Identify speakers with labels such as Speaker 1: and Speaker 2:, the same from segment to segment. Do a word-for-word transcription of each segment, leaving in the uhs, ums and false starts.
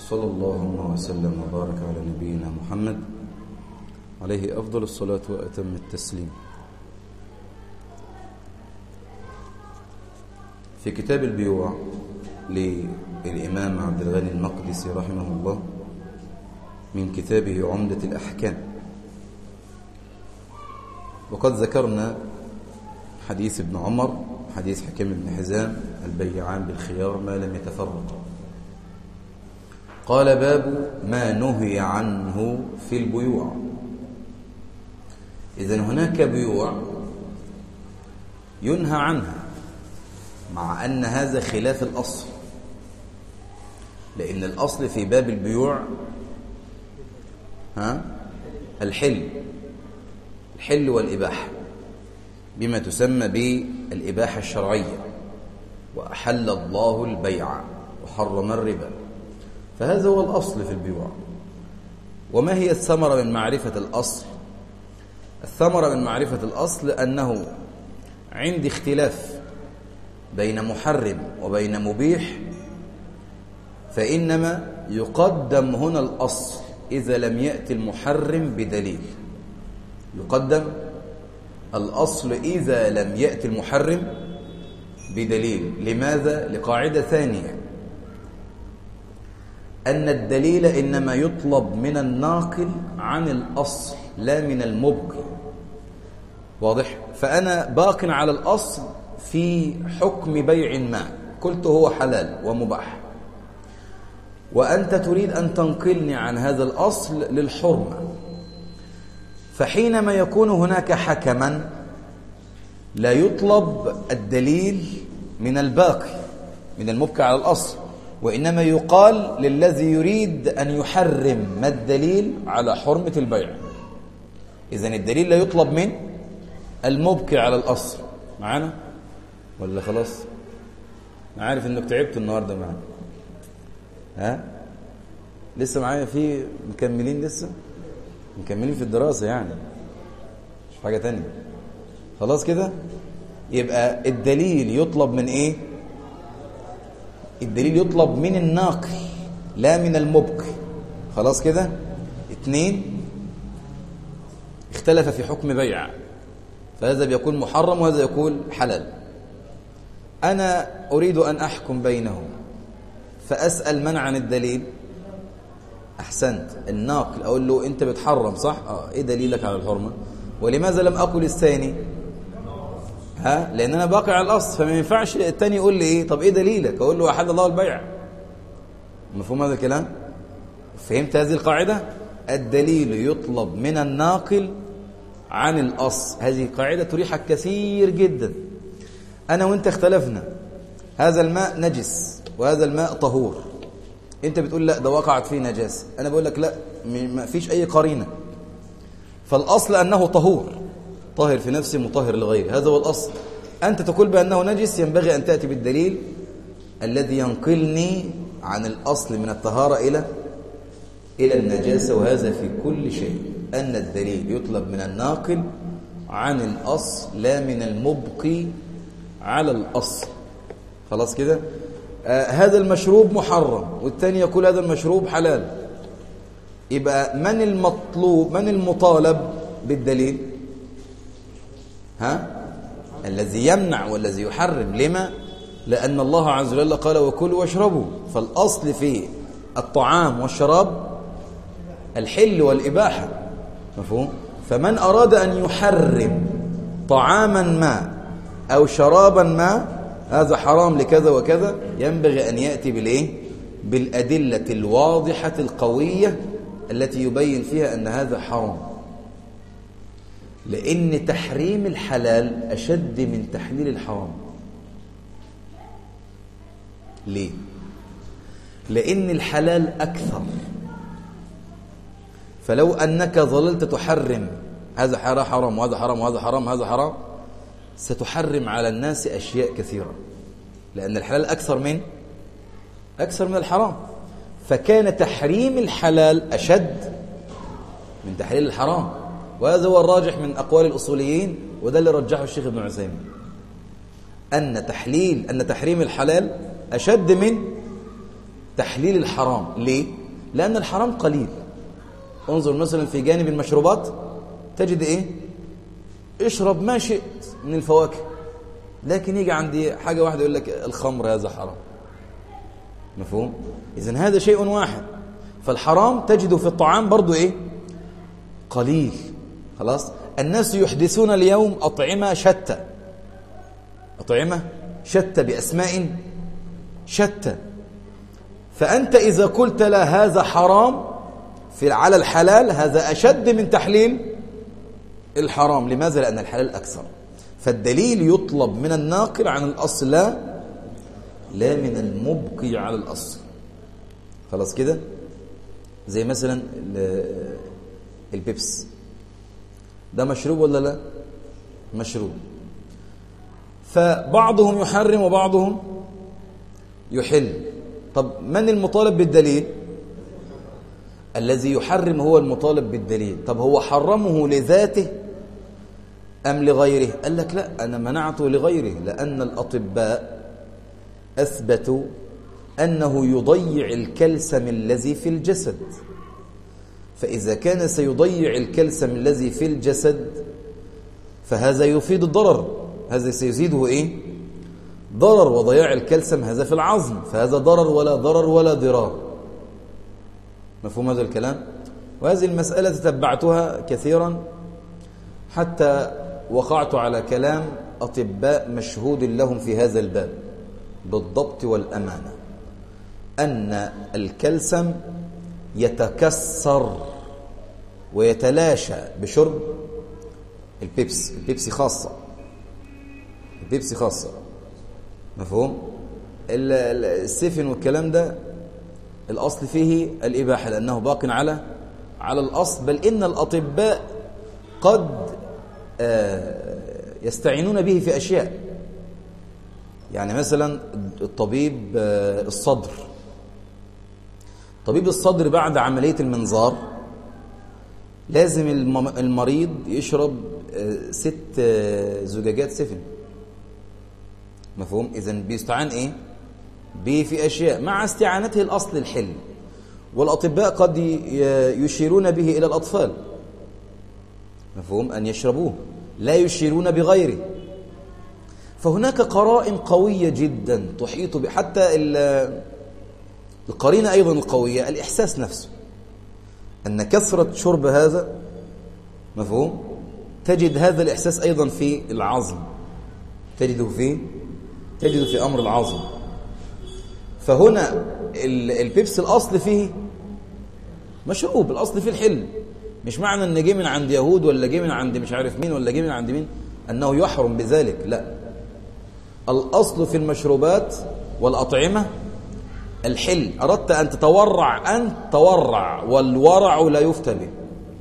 Speaker 1: وصلى الله وسلم وبارك على نبينا محمد عليه أفضل الصلاة وأتم التسليم. في كتاب البيوع للإمام عبد الغني المقدسي رحمه الله من كتابه عمدة الأحكام، وقد ذكرنا حديث ابن عمر، حديث حكيم بن حزام: البيعان بالخيار ما لم يتفرقا. قال: باب ما نهي عنه في البيوع. إذن هناك بيوع ينهى عنها، مع أن هذا خلاف الأصل، لأن الأصل في باب البيوع ها الحل الحل والإباحة، بما تسمى بالإباحة الشرعية: وأحل الله البيع وحرم الربا. فهذا هو الأصل في البيوع. وما هي الثمرة من معرفة الأصل؟ الثمرة من معرفة الأصل أنه عند اختلاف بين محرم وبين مبيح، فإنما يقدم هنا الأصل إذا لم يأتي المحرم بدليل. يقدم الأصل إذا لم يأتي المحرم بدليل. لماذا؟ لقاعدة ثانية: أن الدليل إنما يطلب من الناقل عن الأصل لا من المبقي. واضح؟ فأنا باق على الأصل في حكم بيع ما، قلت هو حلال ومباح، وأنت تريد أن تنقلني عن هذا الأصل للحرمة. فحينما يكون هناك حكما لا يطلب الدليل من الباقي من المبقي على الأصل، وإنما يقال للذي يريد أن يحرم: ما الدليل على حرمة البيع؟ إذن الدليل لا يطلب من المبقي على الأصل. معنا ولا خلاص؟ أنا عارف إنك تعبت النهاردة معنا. ها؟ لسه معايا؟ في مكملين؟ لسه مكملين في الدراسة يعني، مش حاجة تانية. خلاص كده؟ يبقى الدليل يطلب من إيه؟ الدليل يطلب من الناقل لا من المبقي. خلاص كده؟ اتنين، اختلف في حكم بيع، فهذا بيكون محرم وهذا يكون حلال. أنا أريد أن أحكم بينهم، فأسأل من عن الدليل؟ أحسنت، الناقل. أقول له: أنت بتحرم صح؟ آه. إيه دليلك على الحرمة؟ ولماذا لم أقل الثاني؟ ها؟ لأن أنا باقي على الأصل، فما ينفعش الثاني يقول لي إيه؟ طب إيه دليلك؟ أقول له: أحل الله البيع. مفهوم هذا الكلام؟ فهمت هذه القاعدة؟ الدليل يطلب من الناقل عن الأصل. هذه قاعدة تريحك كثير جدا. أنا وأنت اختلفنا، هذا الماء نجس وهذا الماء طهور. أنت بتقول لا ده وقعت فيه نجاسة، أنا بقول لك لا، ما فيش أي قرينة. فالأصل أنه طهور، طاهر في نفسه مطهر لغيره، هذا هو الأصل. أنت تقول بأنه نجس، ينبغي أن تأتي بالدليل الذي ينقلني عن الأصل من الطهارة إلى إلى النجاسة. وهذا في كل شيء، أن الدليل يطلب من الناقل عن الأصل لا من المبقي على الأصل. خلاص كده؟ آه هذا المشروب محرم، والثاني يقول هذا المشروب حلال. يبقى من المطلوب، من المطالب بالدليل؟ ها؟ الذي يمنع والذي يحرم. لما؟ لأن الله عز وجل قال: وكلوا واشربوا. فالأصل في الطعام والشراب الحل والإباحة. مفهوم؟ فمن أراد أن يحرم طعاما ما أو شرابا ما، هذا حرام لكذا وكذا، ينبغي أن يأتي بالإيه؟ بالأدلة الواضحة القوية التي يبين فيها أن هذا حرام. لأن تحريم الحلال أشد من تحليل الحرام. ليه؟ لأن الحلال أكثر. فلو أنك ظللت تحرم هذا حرام وهذا حرام وهذا حرام هذا حرام، ستحرم على الناس أشياء كثيرة، لأن الحلال أكثر من أكثر من الحرام. فكان تحريم الحلال أشد من تحليل الحرام، وهذا هو الراجح من أقوال الأصوليين، وده اللي رجحه الشيخ ابن عثيمين، أن تحليل أن تحريم الحلال أشد من تحليل الحرام. ليه؟ لأن الحرام قليل. انظر مثلا في جانب المشروبات تجد إيه؟ اشرب ما شئت من الفواكه، لكن يجي عندي حاجة واحدة يقول لك الخمر هذا حرام. مفهوم؟ إذن هذا شيء واحد. فالحرام تجده في الطعام برضو إيه؟ قليل. خلاص؟ الناس يحدثون اليوم أطعمة شتى، أطعمة شتى بأسماء شتى. فأنت إذا قلت لا هذا حرام في على الحلال، هذا أشد من تحليل الحرام. لماذا؟ لأن الحلال أكثر. فالدليل يطلب من الناقل عن الأصل، لا لا من المبقي على الأصل. خلاص كده؟ زي مثلا البيبس ده مشروب ولا لا؟ مشروب. فبعضهم يحرم وبعضهم يحل. طب من المطالب بالدليل؟ الذي يحرم هو المطالب بالدليل. طب هو حرمه لذاته أم لغيره؟ قال لك لا، أنا منعته لغيره، لأن الأطباء أثبتوا أنه يضيع الكلسم الذي في الجسد. فإذا كان سيضيع الكلسم الذي في الجسد فهذا يفيد الضرر، هذا سيزيده إيه؟ ضرر. وضياع الكلسم هذا في العظم، فهذا ضرر ولا ضرر ولا ضرار. مفهوم هذا الكلام؟ وهذه المسألة تتبعتها كثيرا حتى وقعت على كلام أطباء مشهود لهم في هذا الباب بالضبط والأمانة، أن الكلسم يتكسر ويتلاشى بشرب البيبسي. البيبسي خاصة، البيبسي خاصة. مفهوم؟ السيفن والكلام ده الأصل فيه الإباحة لأنه باق على على الأصل. بل إن الأطباء قد يستعينون به في أشياء. يعني مثلا الطبيب الصدر، طبيب الصدر بعد عملية المنظار لازم المريض يشرب ست زجاجات سفن. مفهوم؟ إذن بيستعان إيه؟ به في أشياء مع استعانته الأصل الحل. والأطباء قد يشيرون به إلى الأطفال، مفهوم، أن يشربوه، لا يشيرون بغيره. فهناك قرائن قوية جدا تحيط ب... حتى القرينة أيضا القوية الإحساس نفسه، أن كثرة شرب هذا، مفهوم، تجد هذا الإحساس أيضا في العظم، تجده في تجده في أمر العظم. فهنا البيبس الأصل فيه مشروب، الأصل فيه الحل. مش معنى أن جه من عند يهود ولا جه من عند مش عارف مين ولا جه من عند مين أنه يحرم بذلك، لا. الأصل في المشروبات والأطعمة الحل. أردت أن تتورع أن تورع، والورع لا يفتى به.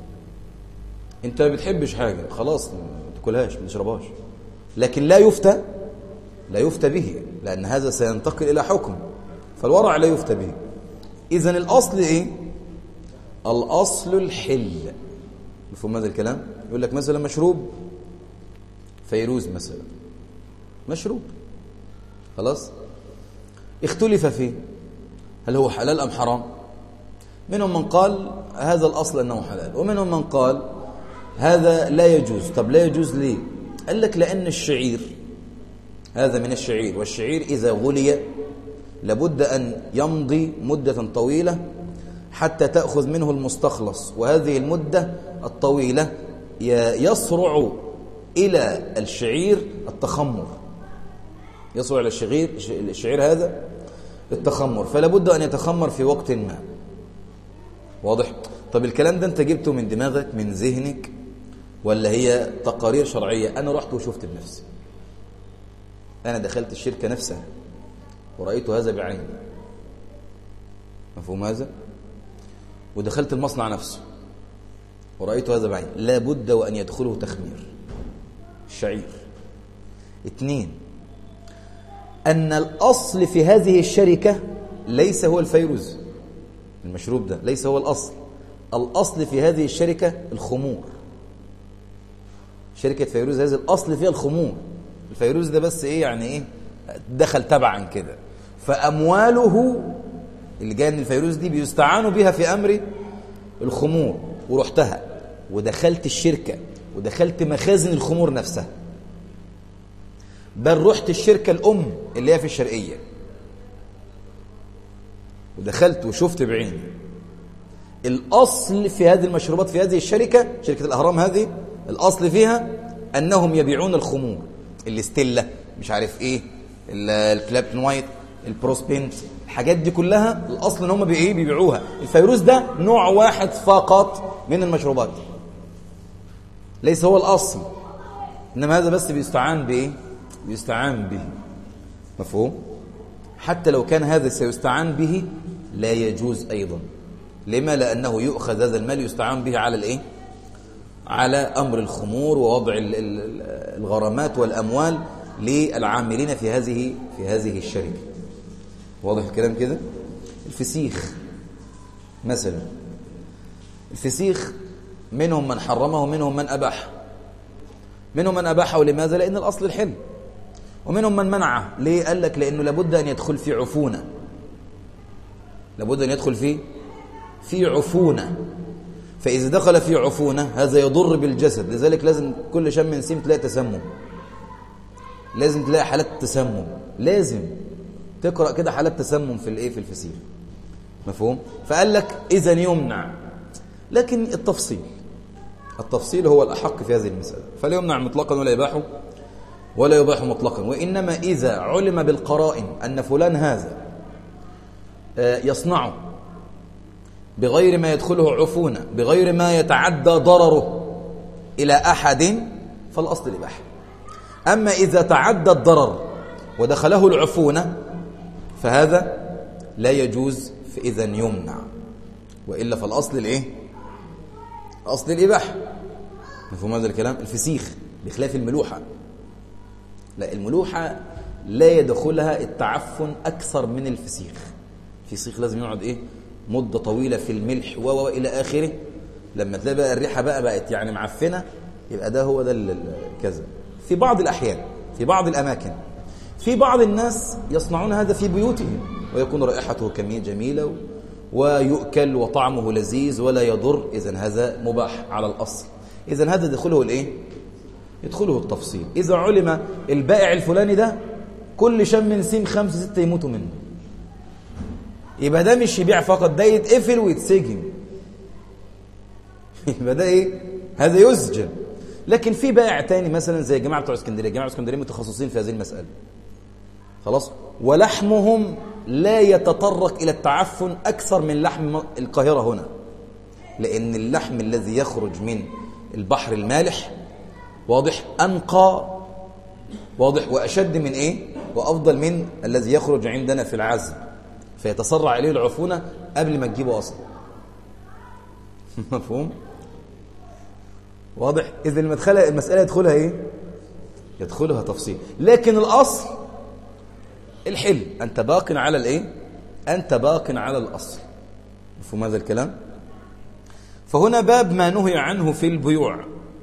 Speaker 1: أنت ما بتحبش حاجة خلاص ما تاكلهاش ما تشربهاش، لكن لا يفتى لا يفتى به، لأن هذا سينتقل إلى حكم. فالورع لا يفتى به. إذن الأصل إيه؟ الأصل الحل. مفهوم هذا الكلام؟ يقول لك مثلا مشروب فيروز مثلا، مشروب خلاص، اختلف فيه هل هو حلال أم حرام. منهم من قال هذا الأصل أنه حلال، ومنهم من قال هذا لا يجوز. طب لا يجوز ليه؟ قال لك لأن الشعير هذا من الشعير، والشعير إذا غلي لابد أن يمضي مدة طويلة حتى تأخذ منه المستخلص، وهذه المدة الطويلة يسرع إلى الشعير التخمر، يسرع إلى الشعير الشعير هذا التخمر، فلا بد أن يتخمر في وقت ما. واضح؟ طب الكلام ده أنت جبته من دماغك من ذهنك ولا هي تقارير شرعية؟ أنا رحت وشفت بنفسي، أنا دخلت الشركة نفسها ورأيت هذا بعيني. مفهوم هذا؟ ودخلت المصنع نفسه ورأيت هذا بعيني. لا بد وأن يدخله تخمير الشعير. اثنين، أن الأصل في هذه الشركة ليس هو الفيروز، المشروب ده ليس هو الأصل. الأصل في هذه الشركة الخمور. شركة فيروز هذه الأصل فيها الخمور. الفيروز ده بس إيه يعني إيه دخل تبعا كده. فأمواله اللي جايه من الفيروز دي بيستعانوا بها في أمر الخمور، ورحتها ودخلت الشركة ودخلت مخازن الخمور نفسها، بل رحت الشركة الأم اللي هي في الشرقية ودخلت وشفت بعيني. الأصل في هذه المشروبات في هذه الشركة، شركة الأهرام هذه، الأصل فيها أنهم يبيعون الخمور، الاستيلا مش عارف إيه، الكلابتون وايت، البروسبنت، الحاجات دي كلها الأصل أن هم بإيه بيبيعوها. الفيروز ده نوع واحد فقط من المشروبات، ليس هو الأصل، إنما هذا بس بيستعان بإيه بيستعان به. مفهوم؟ حتى لو كان هذا سيستعان به لا يجوز أيضا. لما؟ لأنه يؤخذ هذا المال يستعان به على الإيه؟ على أمر الخمور ووضع الغرامات والأموال للعاملين في هذه في هذه الشركة. واضح الكلام كده؟ الفسيخ مثلا، الفسيخ منهم من حرمه ومنهم من أباحه. منهم من أباحه لماذا؟ لأن الأصل الحل. ومنهم من منعه. ليه؟ قال لك لأنه لابد أن يدخل في عفونة، لابد أن يدخل في في عفونة، فإذا دخل في عفونة هذا يضر بالجسد، لذلك لازم كل شم من سيم تلاقي تسمم، لازم تلاقي حالات تسمم، لازم تقرأ كده حالات تسمم في الايه في الفسيخ. مفهوم؟ فقال لك إذا يمنع، لكن التفصيل التفصيل هو الأحق في هذه المسألة، فلا يمنع مطلقا ولا يباح ولا يباح مطلقا. وإنما إذا علم بالقرائن أن فلان هذا يصنعه بغير ما يدخله عفونة، بغير ما يتعدى ضرره إلى أحد، فالأصل الإباحة. أما إذا تعدى الضرر ودخله العفونة فهذا لا يجوز، فإذا يمنع، وإلا فالأصل الإيه؟ أصل الإباحة. مفهوم هذا الكلام؟ الفسيخ بخلاف الملوحة، لا، الملوحة لا يدخلها التعفن أكثر من الفسيخ. الفسيخ لازم يقعد إيه؟ مدة طويلة في الملح و إلى آخره. لما تلاقي بقى الريحة بقى بقت يعني معفنة، يبقى ده هو ده كذا. في بعض الأحيان، في بعض الأماكن، في بعض الناس يصنعون هذا في بيوتهم ويكون رائحته جميلة ويؤكل وطعمه لذيذ ولا يضر، إذن هذا مباح على الأصل. إذن هذا يدخله الإيه؟ يدخله التفصيل. إذا علم البائع الفلاني ده كل شم من سيم خمسة ستة يموتوا منه، يبقى ده مش يبيع فقط، ده يتقفل ويتسجن. يبقى ده إيه؟ هذا يسجن. لكن في بائع تاني مثلا زي جماعة بتوع اسكندرية، جماعة اسكندرية متخصصين في هذه المسألة، خلاص، ولحمهم لا يتطرق إلى التعفن أكثر من لحم القاهرة هنا، لأن اللحم الذي يخرج من البحر المالح واضح أنقى، واضح وأشد من إيه؟ وأفضل من الذي يخرج عندنا في العزم، فيتسرع إليه العفونة قبل ما تجيبه أصلا. مفهوم؟ واضح؟ إذا المدخلة المسألة يدخلها إيه؟ يدخلها تفصيل، لكن الأصل الحل، أنت باق على الإيه؟ أنت باق على الأصل. مفهوم هذا الكلام؟ فهنا باب ما نهي عنه في البيوع.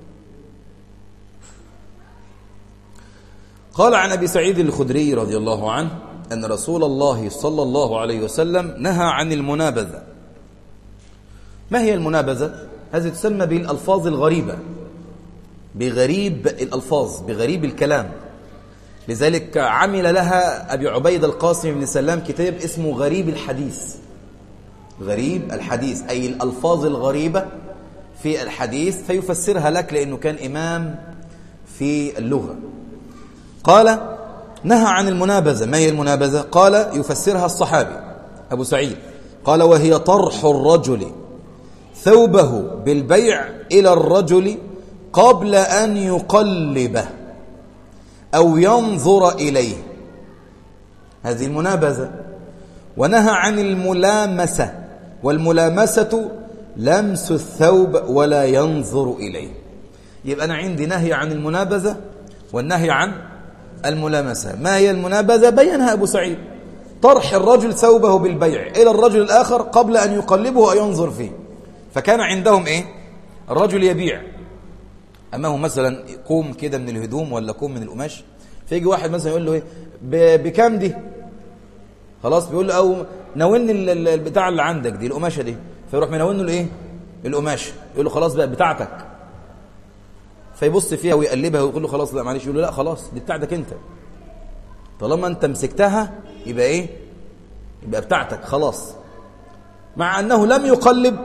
Speaker 1: قال عن أبي سعيد الخدري رضي الله عنه أن رسول الله صلى الله عليه وسلم نهى عن المنابذة. ما هي المنابذة؟ هذه تسمى بالألفاظ الغريبة، بغريب الألفاظ، بغريب الكلام. لذلك عمل لها أبي عبيد القاسم بن سلام كتاب اسمه غريب الحديث. غريب الحديث أي الألفاظ الغريبة في الحديث، فيفسرها لك لأنه كان إمام في اللغة. قال نهى عن المنابذة. ما هي المنابذة؟ قال يفسرها الصحابي أبو سعيد، قال وهي طرح الرجل ثوبه بالبيع إلى الرجل قبل أن يقلبه أو ينظر إليه، هذه المنابذة. ونهى عن الملامسة، والملامسة لمس الثوب ولا ينظر إليه. يبقى أنا عندي نهي عن المنابذة والنهي عن الملامسة. ما هي المنابذة؟ بينها أبو سعيد، طرح الرجل ثوبه بالبيع إلى الرجل الآخر قبل أن يقلبه أو ينظر فيه. فكان عندهم إيه؟ الرجل يبيع أمامه مثلا كوم كده من الهدوم ولا كوم من القماش، فيجي واحد مثلا يقول له إيه؟ بكام دي؟ خلاص، بيقول له أو ناولني البتاع اللي عندك دي، القماشه دي، فيروح مناولنه الايه؟ القماشه، يقول له خلاص بقى بتاعتك. فيبص فيها ويقلبها ويقول له خلاص لا معلش، يقول له لا خلاص دي بتاعتك انت، طالما انت مسكتها يبقى ايه؟ يبقى بتاعتك خلاص. مع انه لم يقلب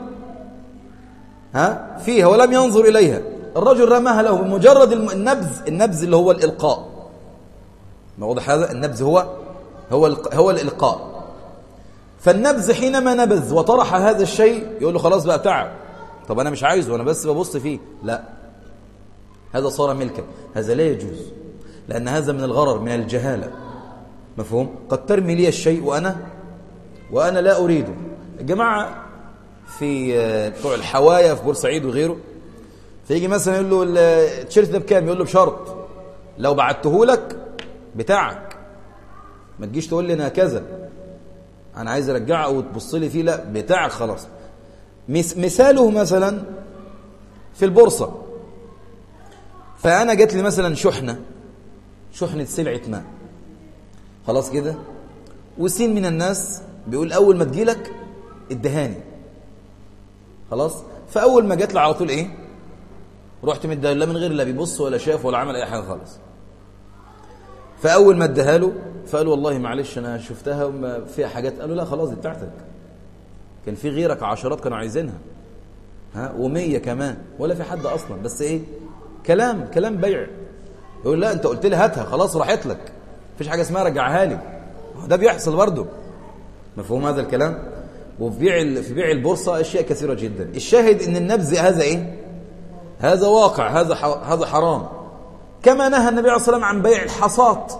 Speaker 1: ها فيها ولم ينظر اليها، الرجل رماها له بمجرد النبذ، النبذ اللي هو الالقاء. ما واضح هذا؟ النبذ هو هو هو الالقاء. فالنبذ حينما نبذ وطرح هذا الشيء يقول له خلاص بقى بتاعك. طب انا مش عايزه، انا بس ببص فيه. لا، هذا صار ملكا، هذا لا يجوز، لان هذا من الغرر، من الجهاله. مفهوم؟ قد ترمي لي الشيء وانا وانا لا اريده. الجماعه في بتوع الحوايا في بورسعيد وغيره، فيجي مثلا يقول له التيشيرت ده بكام؟ يقول له بشرط لو بعته لك بتاعك، ما تجيش تقول لي انا كذا انا عايز ارجعه وتبص لي فيه، لا بتاعك خلاص. مثاله مثلا في البورصه، فانا جات لي مثلا شحنه شحنه سلعه ماء، خلاص كده، وسين من الناس بيقول اول ما تجيلك ادهاني، خلاص. فاول ما جات لي على طول ايه؟ رحت مديها له من غير لا بيبص ولا شاف ولا عمل اي حاجه خالص. فاول ما اداها له فقال والله معلش انا شفتها وما فيها حاجات. قالوا لا خلاص دي بتاعتك، كان في غيرك عشرات كانوا عايزينها، ها ومية كمان، ولا في حد اصلا، بس ايه؟ كلام كلام بيع. يقول لا انت قلت لي هاتها خلاص راحت لك، مفيش حاجه اسمها رجعها لي. ده بيحصل برضه. مفهوم هذا الكلام؟ وفي بيع في بيع البورصه اشياء كثيره جدا. الشاهد ان النبذ هذا ايه؟ هذا واقع، هذا هذا حرام. كما نهى النبي عليه الصلاه والسلام عن بيع الحصات.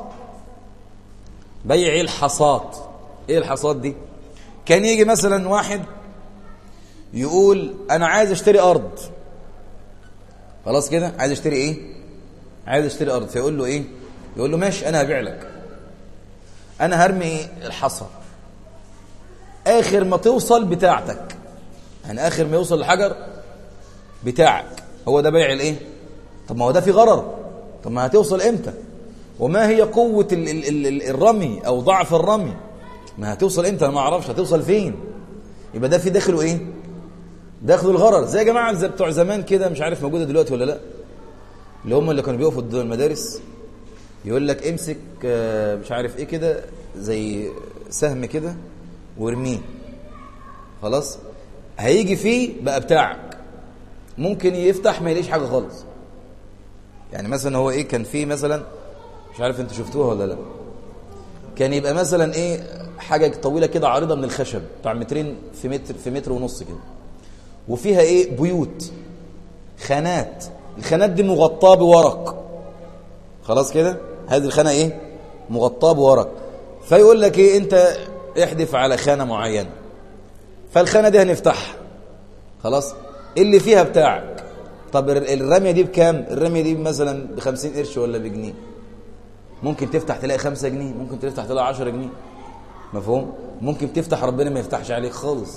Speaker 1: بيع الحصات، ايه الحصات دي؟ كان يجي مثلا واحد يقول انا عايز اشتري ارض، خلاص كده، عايز اشتري ايه؟ عايز اشتري ارض. فيقول له ايه؟ يقول له ماشي انا هبيع لك، انا هرمي الحصى، اخر ما توصل بتاعتك، يعني اخر ما يوصل الحجر بتاعك. هو ده بيع الايه؟ طب ما هو ده في غرر. طب ما هتوصل امتى؟ وما هي قوة ال ال ال الرمي او ضعف الرمي؟ ما هتوصل امتى؟ انا ما اعرفش هتوصل فين. يبقى ده في داخله ايه؟ داخله الغرر. زي يا جماعه زي بتوع زمان كده، مش عارف موجوده دلوقتي ولا لا، اللي هم اللي كانوا بيقفوا قدام المدارس يقول لك امسك مش عارف ايه كده زي سهم كده وارميه، خلاص هيجي فيه بقى بتاعك. ممكن يفتح ما يلاقيش حاجه خالص. يعني مثلا هو ايه، كان فيه مثلا مش عارف انتوا شفتوها ولا لا، كان يبقى مثلا ايه حاجه طويله كده عريضه من الخشب بتاع مترين في متر في متر ونص كده، وفيها ايه بيوت خانات، الخانات دي مغطاه بورق، خلاص كده، هذه الخانه ايه مغطاه بورق. فيقول لك ايه انت احدف على خانه معينه، فالخانه دي هنفتحها، خلاص اللي فيها بتاعك. طب الرميه دي بكام؟ الرميه دي مثلا بخمسين قرش ولا بجنيه. ممكن تفتح تلاقي خمسة جنيه، ممكن تفتح تلاقي عشرة جنيه. مفهوم؟ ممكن تفتح ربنا ما يفتحش عليك خالص.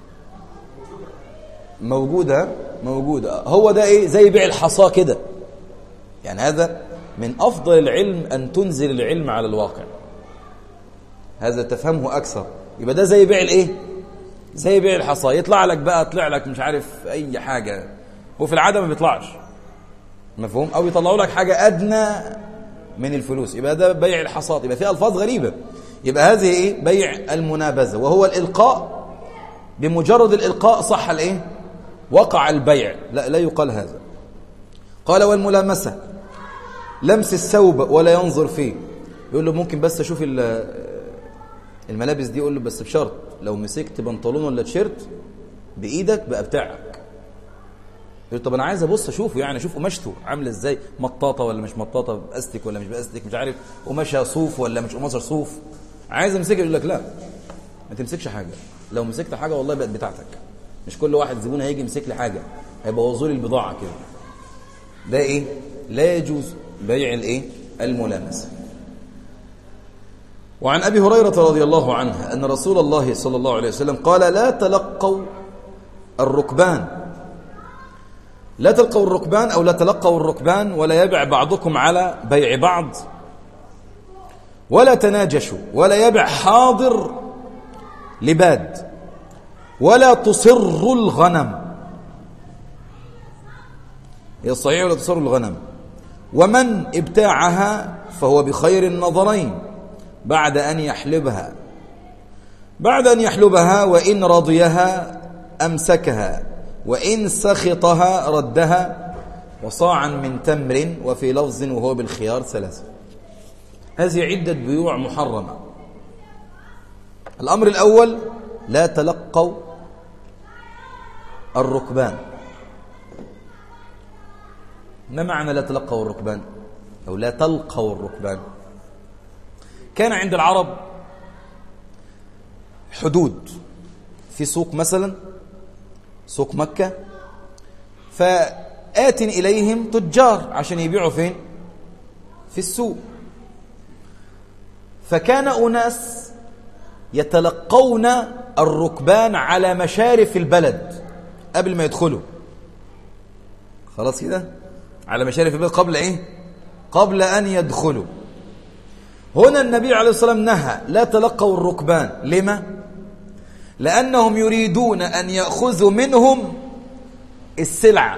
Speaker 1: موجودة موجودة. هو ده ايه؟ زي بيع الحصى كده. يعني هذا من افضل العلم ان تنزل العلم على الواقع، هذا تفهمه اكثر. يبقى ده زي بيع الايه؟ زي بيع الحصى. يطلع لك بقى طلع لك مش عارف اي حاجة، وفي العادة ما بيطلعش. مفهوم؟ او يطلعوا لك حاجة ادنى من الفلوس. يبقى ده بيع الحصاد. يبقى فيه الفاظ غريبة. يبقى هذه ايه؟ بيع المنابذة، وهو الالقاء. بمجرد الالقاء صح الايه؟ وقع البيع. لا لا يقال هذا. قال والملامسة لمس الثوب ولا ينظر فيه. يقول له ممكن بس اشوف الملابس دي، يقول له بس بشرط لو مسكت بنطلون ولا تيشيرت بايدك بقى بتاعك. يقول طب انا عايز ابص اشوفه، يعني اشوف قماشته عامله ازاي، مطاطه ولا مش مطاطه، باستك ولا مش باستك، مش عارف قماشها صوف ولا مش قماشها صوف، عايز امسكها. يقول لك لا ما تمسكش حاجه، لو مسكت حاجه والله بقت بتاعتك. مش كل واحد زبون هيجي يمسك لي حاجه هيبوظوا لي البضاعه كده. ده ايه؟ لا يجوز بيع الايه؟ الملامسه. وعن ابي هريره رضي الله عنه ان رسول الله صلى الله عليه وسلم قال لا تلقوا الركبان، لا تلقوا الركبان أو لا تلقوا الركبان ولا يبع بعضكم على بيع بعض، ولا تناجشوا، ولا يبع حاضر لباد ولا تصر الغنم، هي الصحيح ولا تصر الغنم. ومن ابتاعها فهو بخير النظرين بعد أن يحلبها بعد أن يحلبها وإن رضيها أمسكها وإن سخطها ردها، وصاعا من تمر، وفي لفظ وهو بالخيار ثلاثة. هذه عدة بيوع محرمة. الأمر الأول: لا تلقوا الركبان. ما معنى لا تلقوا الركبان أو لا تلقوا الركبان؟ كان عند العرب حدود في سوق، مثلا سوق مكة، فآت إليهم تجار عشان يبيعوا فين؟ في السوق. فكان أناس يتلقون الركبان على مشارف البلد قبل ما يدخلوا، خلاص كده، على مشارف البلد قبل إيه؟ قبل أن يدخلوا. هنا النبي عليه الصلاة والسلام نهى لا تلقوا الركبان. لما؟ لأنهم يريدون أن يأخذوا منهم السلعة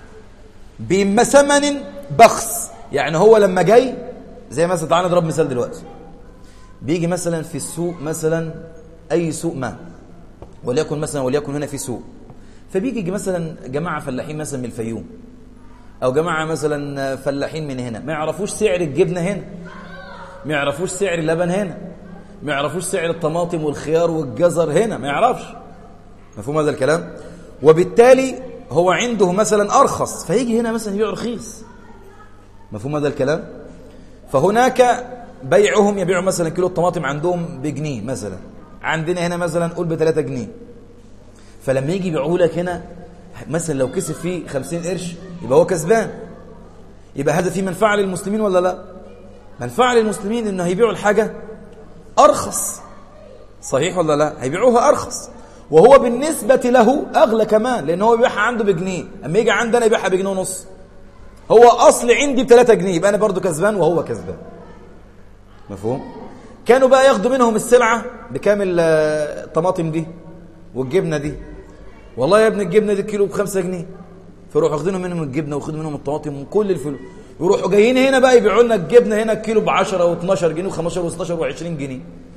Speaker 1: بثمن بخس. يعني هو لما جاي، زي مثلا تعالى نضرب مثال دلوقتي، بيجي مثلا في السوق، مثلا أي سوق ما، وليكن مثلا وليكن هنا في سوق، فبيجي مثلا جماعة فلاحين مثلا من الفيوم، أو جماعة مثلا فلاحين من هنا، ما يعرفوش سعر الجبنة هنا، ما يعرفوش سعر اللبن هنا، ما يعرفوش سعر الطماطم والخيار والجزر هنا، ما يعرفش. مفهوم هذا الكلام؟ وبالتالي هو عنده مثلا أرخص، فيجي هنا مثلا يبيع رخيص. مفهوم هذا الكلام؟ فهناك بيعهم، يبيعوا مثلا كيلو الطماطم عندهم بجنيه مثلا، عندنا هنا مثلا قول بثلاثة جنيه. فلما يجي يبيعوه لك هنا مثلا لو كسب فيه خمسين قرش يبقى هو كسبان، يبقى هذا فيه منفعة للمسلمين ولا لا؟ منفعة للمسلمين إنه هيبيعوا الحاجة أرخص، صحيح ولا لا؟ هيبيعوها أرخص، وهو بالنسبة له أغلى كمان، لأنه هو بيبيعها عنده بجنيه، أما يجي عندنا يبيعها بجنيه ونص. هو أصل عندي بثلاثة جنيه، يبقى أنا برضو كسبان وهو كسبان. مفهوم؟ كانوا بقى ياخدوا منهم السلعة بكامل الطماطم دي والجبنة دي، والله يا ابن الجبنة دي الكيلو بخمسة جنيه، فيروحوا واخدينه منهم الجبنة وياخدوا منهم الطماطم وكل الفلوس، يروحوا جايين هنا بقى يبيعوا لنا الجبنة هنا الكيلو بعشرة واثناشر جنيه وخمستاشر وستاشر وعشرين جنيه.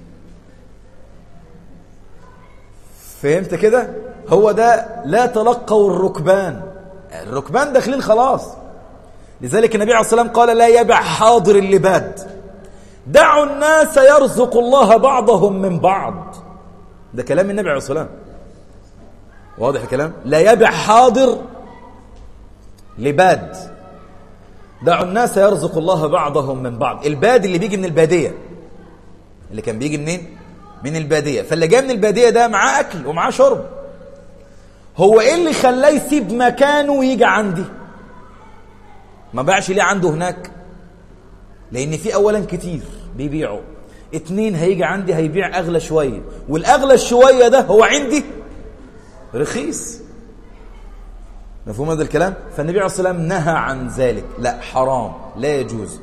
Speaker 1: فهمت كده؟ هو ده لا تلقوا الركبان. الركبان داخلين خلاص. لذلك النبي عليه الصلاة والسلام قال لا يبع حاضر اللباد، دعوا الناس يرزق الله بعضهم من بعض. ده كلام النبي عليه الصلاة والسلام، واضح الكلام؟ لا يبع حاضر لباد، دعوا الناس يرزق الله بعضهم من بعض. الباد اللي بيجي من البادية، اللي كان بيجي منين؟ من البادية. فاللي جاي من البادية ده معاه أكل ومعاه شرب، هو إيه اللي خلاه يسيب مكانه ويجي عندي؟ ما باعش ليه عنده هناك؟ لأن في أولا كتير بيبيعوا، اتنين هيجي عندي هيبيع أغلى شوية، والأغلى الشوية ده هو عندي رخيص. مفهوم هذا الكلام؟ فالنبي عليه الصلاة والسلام نهى عن ذلك، لا حرام، لا يجوز،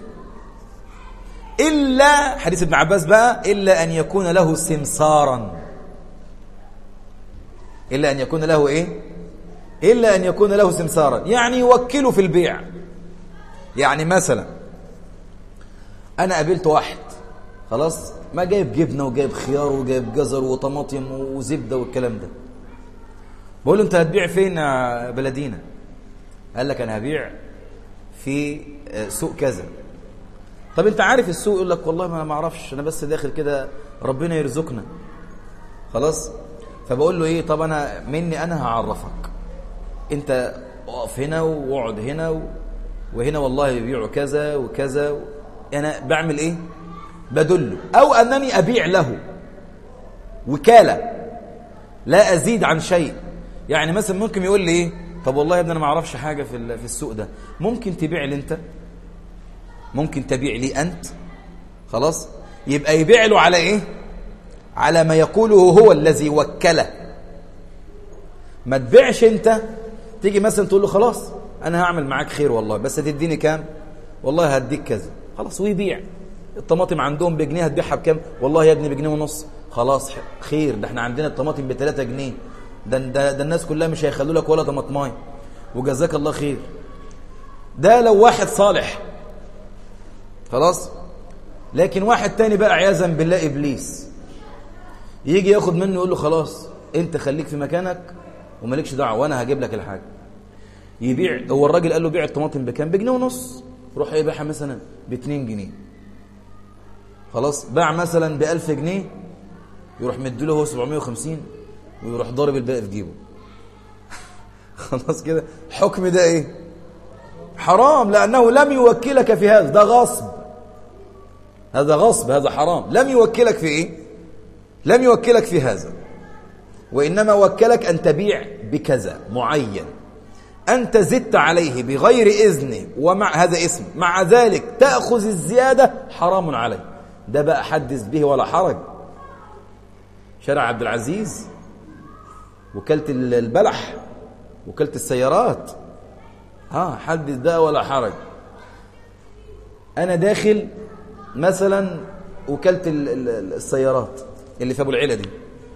Speaker 1: إلا حديث ابن عباس بقى، إلا أن يكون له سمسارا. إلا أن يكون له إيه؟ إلا أن يكون له سمسارا، يعني يوكله في البيع. يعني مثلا أنا قابلت واحد خلاص ما جايب جبنة وجايب خيار وجايب جزر وطماطم وزبدة والكلام ده، بقول له أنت هتبيع فين يا بلدينا؟ قال لك أنا هبيع في سوق كذا. طب أنت عارف السوق؟ يقول لك والله ما أعرفش، أنا بس داخل كده ربنا يرزقنا خلاص. فبقول له إيه؟ طب أنا مني أنا هعرفك، أنت اقف هنا واقعد هنا و... وهنا والله يبيعوا كذا وكذا و... أنا بعمل إيه؟ بدله، أو أنني أبيع له وكالة لا أزيد عن شيء. يعني مثلا ممكن يقول لي إيه؟ طب والله يا ابني أنا ما أعرفش حاجة في في السوق ده، ممكن تبيع لي أنت؟ ممكن تبيع لي أنت؟ خلاص، يبقى يبيع له على إيه؟ على ما يقوله هو الذي وكله. ما تبيعش أنت، تيجي مثلا تقول له خلاص أنا هعمل معاك خير والله، بس هتديني كام؟ والله هديك كذا، خلاص، ويبيع. الطماطم عندهم بجنيه، هتبيعها بكام؟ والله يا ابني بجنيه ونص، خلاص خير، ده احنا عندنا الطماطم بثلاثة جنيه، ده, ده, ده الناس كلها مش هيخلوا لك ولا طماطماي، وجزاك الله خير. ده لو واحد صالح خلاص. لكن واحد تاني بقى عياذا بالله إبليس يجي ياخد منه يقول له خلاص انت خليك في مكانك ومالكش دعوه وانا هجيب لك الحاجه. يبيع، هو الراجل قال له بيع الطماطم بكام؟ بجنيه ونص، روح يبيعها مثلا باتنين جنيه. خلاص باع مثلا بألف جنيه، يروح مديله هو سبعمية وخمسين ويروح ضارب الباقي في جيبه. خلاص كده حكم ده ايه؟ حرام، لأنه لم يوكلك في هذا، ده غصب، هذا غصب، هذا حرام. لم يوكلك في ايه؟ لم يوكلك في هذا، وإنما وكلك أن تبيع بكذا معين، أنت زدت عليه بغير إذنه ومع هذا اسم، مع ذلك تأخذ الزيادة، حرام عليه. ده بقى حدث به ولا حرج. شارع عبد العزيز، وكالة البلح، وكالة السيارات، ها حدث ده ولا حرج. أنا داخل مثلا وكالة السيارات اللي في أبو العيلة دي،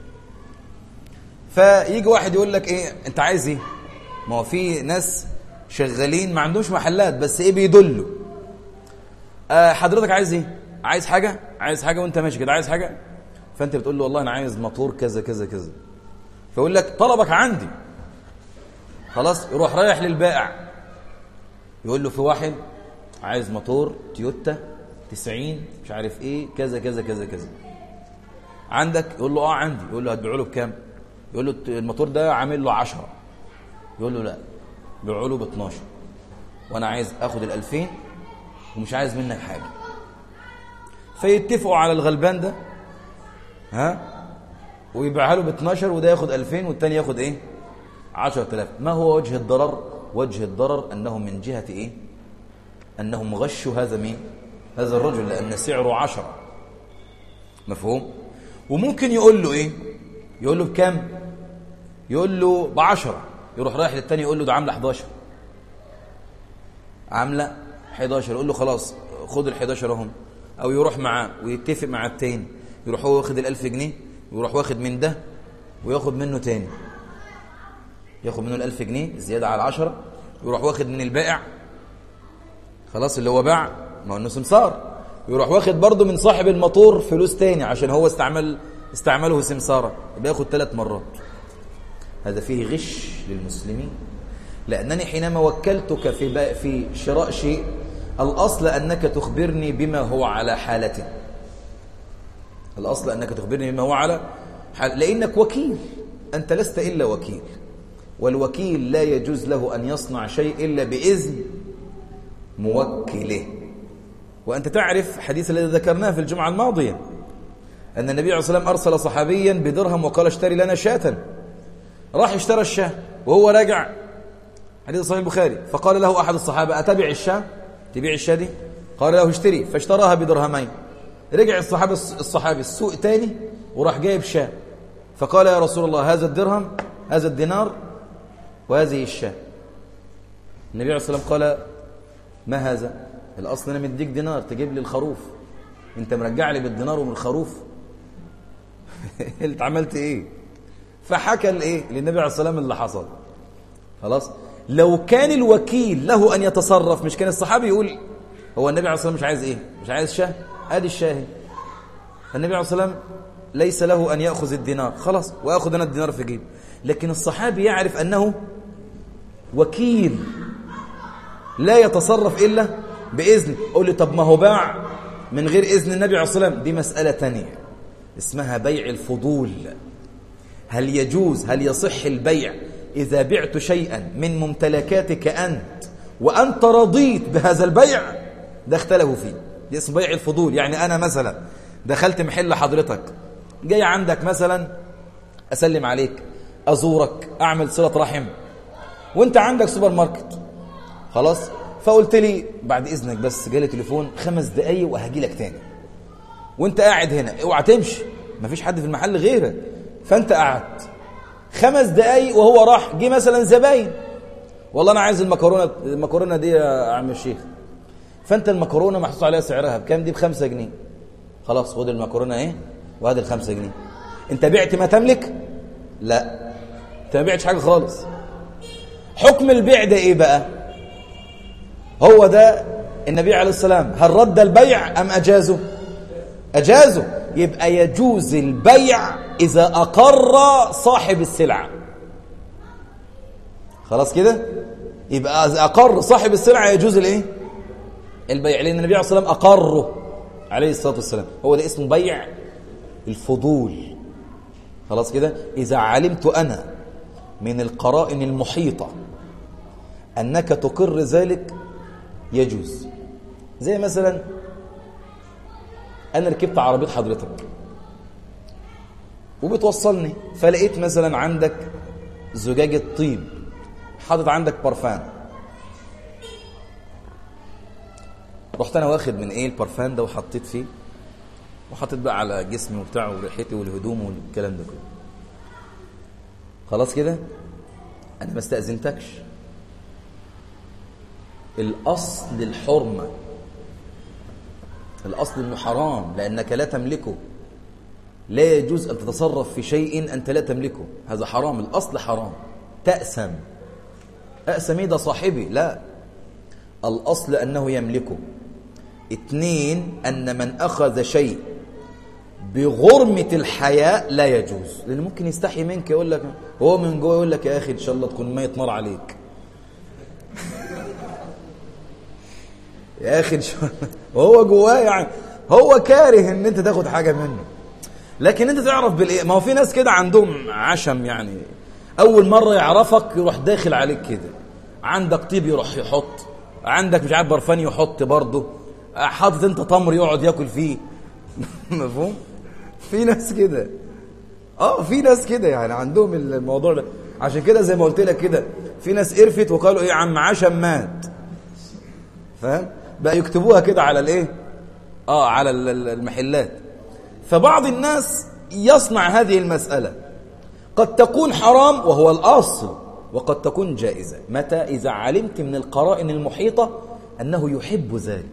Speaker 1: فيجي واحد يقول لك ايه انت عايز ايه؟ ما هو في ناس شغالين ما عندهمش محلات بس ايه بيدلوا. آه حضرتك عايز ايه؟ عايز حاجه؟ عايز حاجه وانت ماشي كده عايز حاجه؟ فانت بتقول له والله انا عايز موتور كذا كذا كذا، فيقول لك طلبك عندي. خلاص يروح رايح للبائع يقول له في واحد عايز موتور تويوتا تسعين مش عارف ايه كذا كذا كذا كذا، عندك؟ يقول له اه عندي. يقول له هتبيعه له بكام؟ يقول له الموتور ده عامل له عشرة. يقول له لا بيعوا له ب اتناشر، وانا عايز اخد الألفين ومش عايز منك حاجه. فيتفقوا على الغلبان ده ها ويبيعها له ب اتناشر، وده ياخد ألفين والتاني ياخد ايه؟ عشرة آلاف. ما هو وجه الضرر؟ وجه الضرر انه من جهه ايه؟ انهم غشوا هذا مين؟ هذا الرجل، لان سعره عشرة. مفهوم؟ وممكن يقول له ايه؟ يقول له بكام؟ يقول له بعشرة، يروح رايح للتاني يقول له ده عامله حداشر، عامله حداشر. يقول له خلاص خد ال حداشر اهم، او يروح معاه ويتفق مع التاني، يروح هو واخد الألف جنيه ويروح واخد من ده وياخد منه تاني، ياخد منه الألف جنيه زياده على العشرة، يروح واخد من البائع خلاص اللي هو باع، ما هو انه سمسار، يروح واخد برضه من صاحب الموتور فلوس تاني عشان هو استعمل استعمله سمسارة، بياخد ثلاث مرات. هذا فيه غش للمسلمين، لأنني حينما وكلتك في في شراء شيء الأصل أنك تخبرني بما هو على حالته، الأصل أنك تخبرني بما هو على حال، لأنك وكيل، أنت لست إلا وكيل، والوكيل لا يجوز له أن يصنع شيء إلا بإذن موكله. وأنت تعرف حديث الذي ذكرناه في الجمعة الماضية أن النبي عليه الصلاة والسلام أرسل صحابيا بدرهم وقال اشتري لنا شاة، راح اشترى الشاة وهو راجع، حديث صحيح البخاري، فقال له أحد الصحابة أتبع الشاة؟ تبيع الشاة دي؟ قال له اشتري، فاشتراها بدرهمين. رجع الصحابي الصحابي السوق تاني وراح جايب شاة، فقال يا رسول الله هذا الدرهم هذا الدينار وهذه الشاة. النبي عليه الصلاة والسلام قال ما هذا؟ الأصل أنا مديك دينار تجيب لي الخروف، أنت مرجع لي بالدينار ومن الخروف. انت عملت ايه؟ فحكى الايه للنبي عليه الصلاه والسلام اللي حصل. خلاص لو كان الوكيل له ان يتصرف مش كان الصحابي يقول هو النبي عليه الصلاه والسلام مش عايز ايه؟ مش عايز شاه، ادي الشاهد. فالنبي عليه الصلاه والسلام ليس له ان ياخذ الدينار، خلاص واخذ انا الدينار في جيب، لكن الصحابي يعرف انه وكيل لا يتصرف الا باذن. قول لي طب ما هو باع من غير اذن النبي عليه الصلاه والسلام، دي مساله ثانيه اسمها بيع الفضول. هل يجوز هل يصح البيع إذا بعت شيئا من ممتلكاتك أنت وأنت رضيت بهذا البيع؟ ده اختلفوا فيه، دي اسم بيع الفضول. يعني أنا مثلا دخلت محل حضرتك، جاي عندك مثلا أسلم عليك، أزورك، أعمل صلة رحم، وانت عندك سوبر ماركت، خلاص، فقلت لي بعد إذنك بس جالي تليفون خمس دقايق وهجي لك تاني، وانت قاعد هنا اوعى تمشي، مفيش حد في المحل غيرك، فانت قعدت خمس دقايق وهو راح، جه مثلا زباين، والله انا عايز المكرونه المكرونه دي يا عم الشيخ، فانت المكرونه محطوط عليها سعرها بكام؟ دي بخمسة جنيه، خلاص خد المكرونه اهي وهذه الخمسة جنيه. انت بعت ما تملك؟ لا، انت ما بعتش حاجة خالص. حكم البيع ده ايه بقى؟ هو ده النبي عليه السلام، هل رد البيع ام اجازه؟ اجازه. يبقى يجوز البيع اذا اقر صاحب السلعة. خلاص كده؟ يبقى اذا اقر صاحب السلعة يجوز الايه؟ البيع، لان النبي عليه الصلاة والسلام اقره عليه الصلاة والسلام. هو ده اسمه بيع الفضول. خلاص كده؟ اذا علمت انا من القرائن المحيطة انك تقر ذلك يجوز. زي مثلا انا ركبت عربية حضرتك وبتوصلني، فلقيت مثلا عندك زجاجة طيب، حاطط عندك برفان، رحت انا واخد من ايه البرفان ده وحطيت فيه، وحطيت بقى على جسمي وبتاع وريحتي والهدوم والكلام ده كله. خلاص كده؟ انا ما استأذنتكش. الاصل الحرمة، الاصل انه حرام لانك لا تملكه. لا يجوز ان تتصرف في شيء انت لا تملكه، هذا حرام، الاصل حرام. تأسم. أأسم ده صاحبي؟ لا، الاصل انه يملكه. اثنين، ان من اخذ شيء بغرمة الحياء لا يجوز، لأنه ممكن يستحي منك، يقول لك هو من جوه يقول لك يا أخي إن شاء الله تكون ميت نار عليك يا أخي إن شاء الله، وهو جواه يعني هو كاره إن أنت تاخد حاجة منه. لكن أنت تعرف بالإيه؟ ما هو في ناس كده عندهم عشم، يعني أول مرة يعرفك يروح داخل عليك كده، عندك طيب يروح يحط، عندك مش عارف برفان يحط برضه، حاطط أنت تمر يقعد ياكل فيه مفهوم؟ في ناس كده، اه في ناس كده يعني عندهم الموضوع ده. عشان كده زي ما قلت لك كده، في ناس قرفت وقالوا ايه، عم عشم مات، فاهم؟ بقى يكتبوها كده على الايه، اه على المحلات. فبعض الناس يصنع هذه المسألة، قد تكون حرام وهو الأصل، وقد تكون جائزة. متى؟ إذا علمت من القرائن المحيطة أنه يحب ذلك.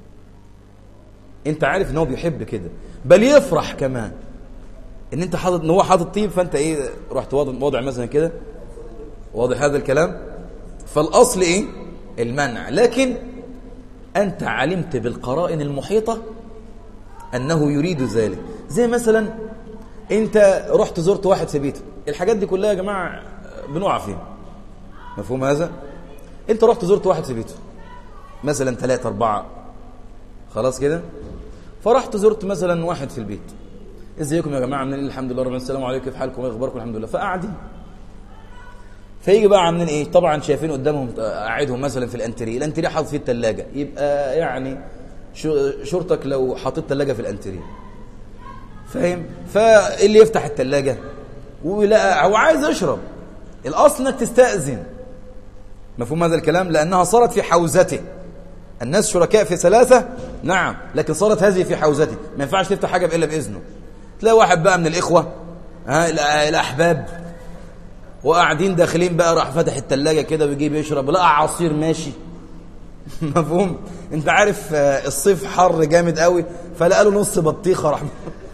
Speaker 1: انت عارف انه بيحب كده، بل يفرح كمان ان انت حاطط، ان هو حاطط طيب، فانت ايه رحت واضع مثلا كده. واضح هذا الكلام؟ فالاصل ايه؟ المنع. لكن انت علمت بالقرائن المحيطة انه يريد ذلك. زي مثلا انت رحت زرت واحد في بيته، الحاجات دي كلها يا جماعة بنقع فيها، مفهوم هذا؟ انت رحت زرت واحد في بيته مثلا ثلاثة أربعة، خلاص كده؟ فرحت زرت مثلا واحد في البيت، ازيكم يا جماعه، عاملين ايه؟ الحمد لله رب العالمين، السلام عليكم، كيف حالكم، ايه اخباركم؟ الحمد لله. فقاعدين، فيجي بقى عاملين ايه؟ طبعا شايفين قدامهم قاعدهم مثلا في الانتريه، الانتريه حاطط فيه الثلاجه، يبقى يعني شرطك لو حاطط ثلاجه في الانتريه، فاهم؟ فاللي يفتح الثلاجه ولا هو عايز يشرب، الاصل انك تستأذن، مفهوم هذا الكلام؟ لانها صارت في حوزته. الناس شركاء في ثلاثة، نعم، لكن صارت هذه في حوزتي، ما ينفعش تفتح حاجة إلا بإذنه. تلاقي واحد بقى من الإخوة، ها الأحباب، وقاعدين داخلين بقى، راح فتح التلاجة كده ويجيب يشرب، لقى عصير ماشي مفهوم؟ انت عارف الصيف حر جامد قوي، فلقى له نص بطيخة، راح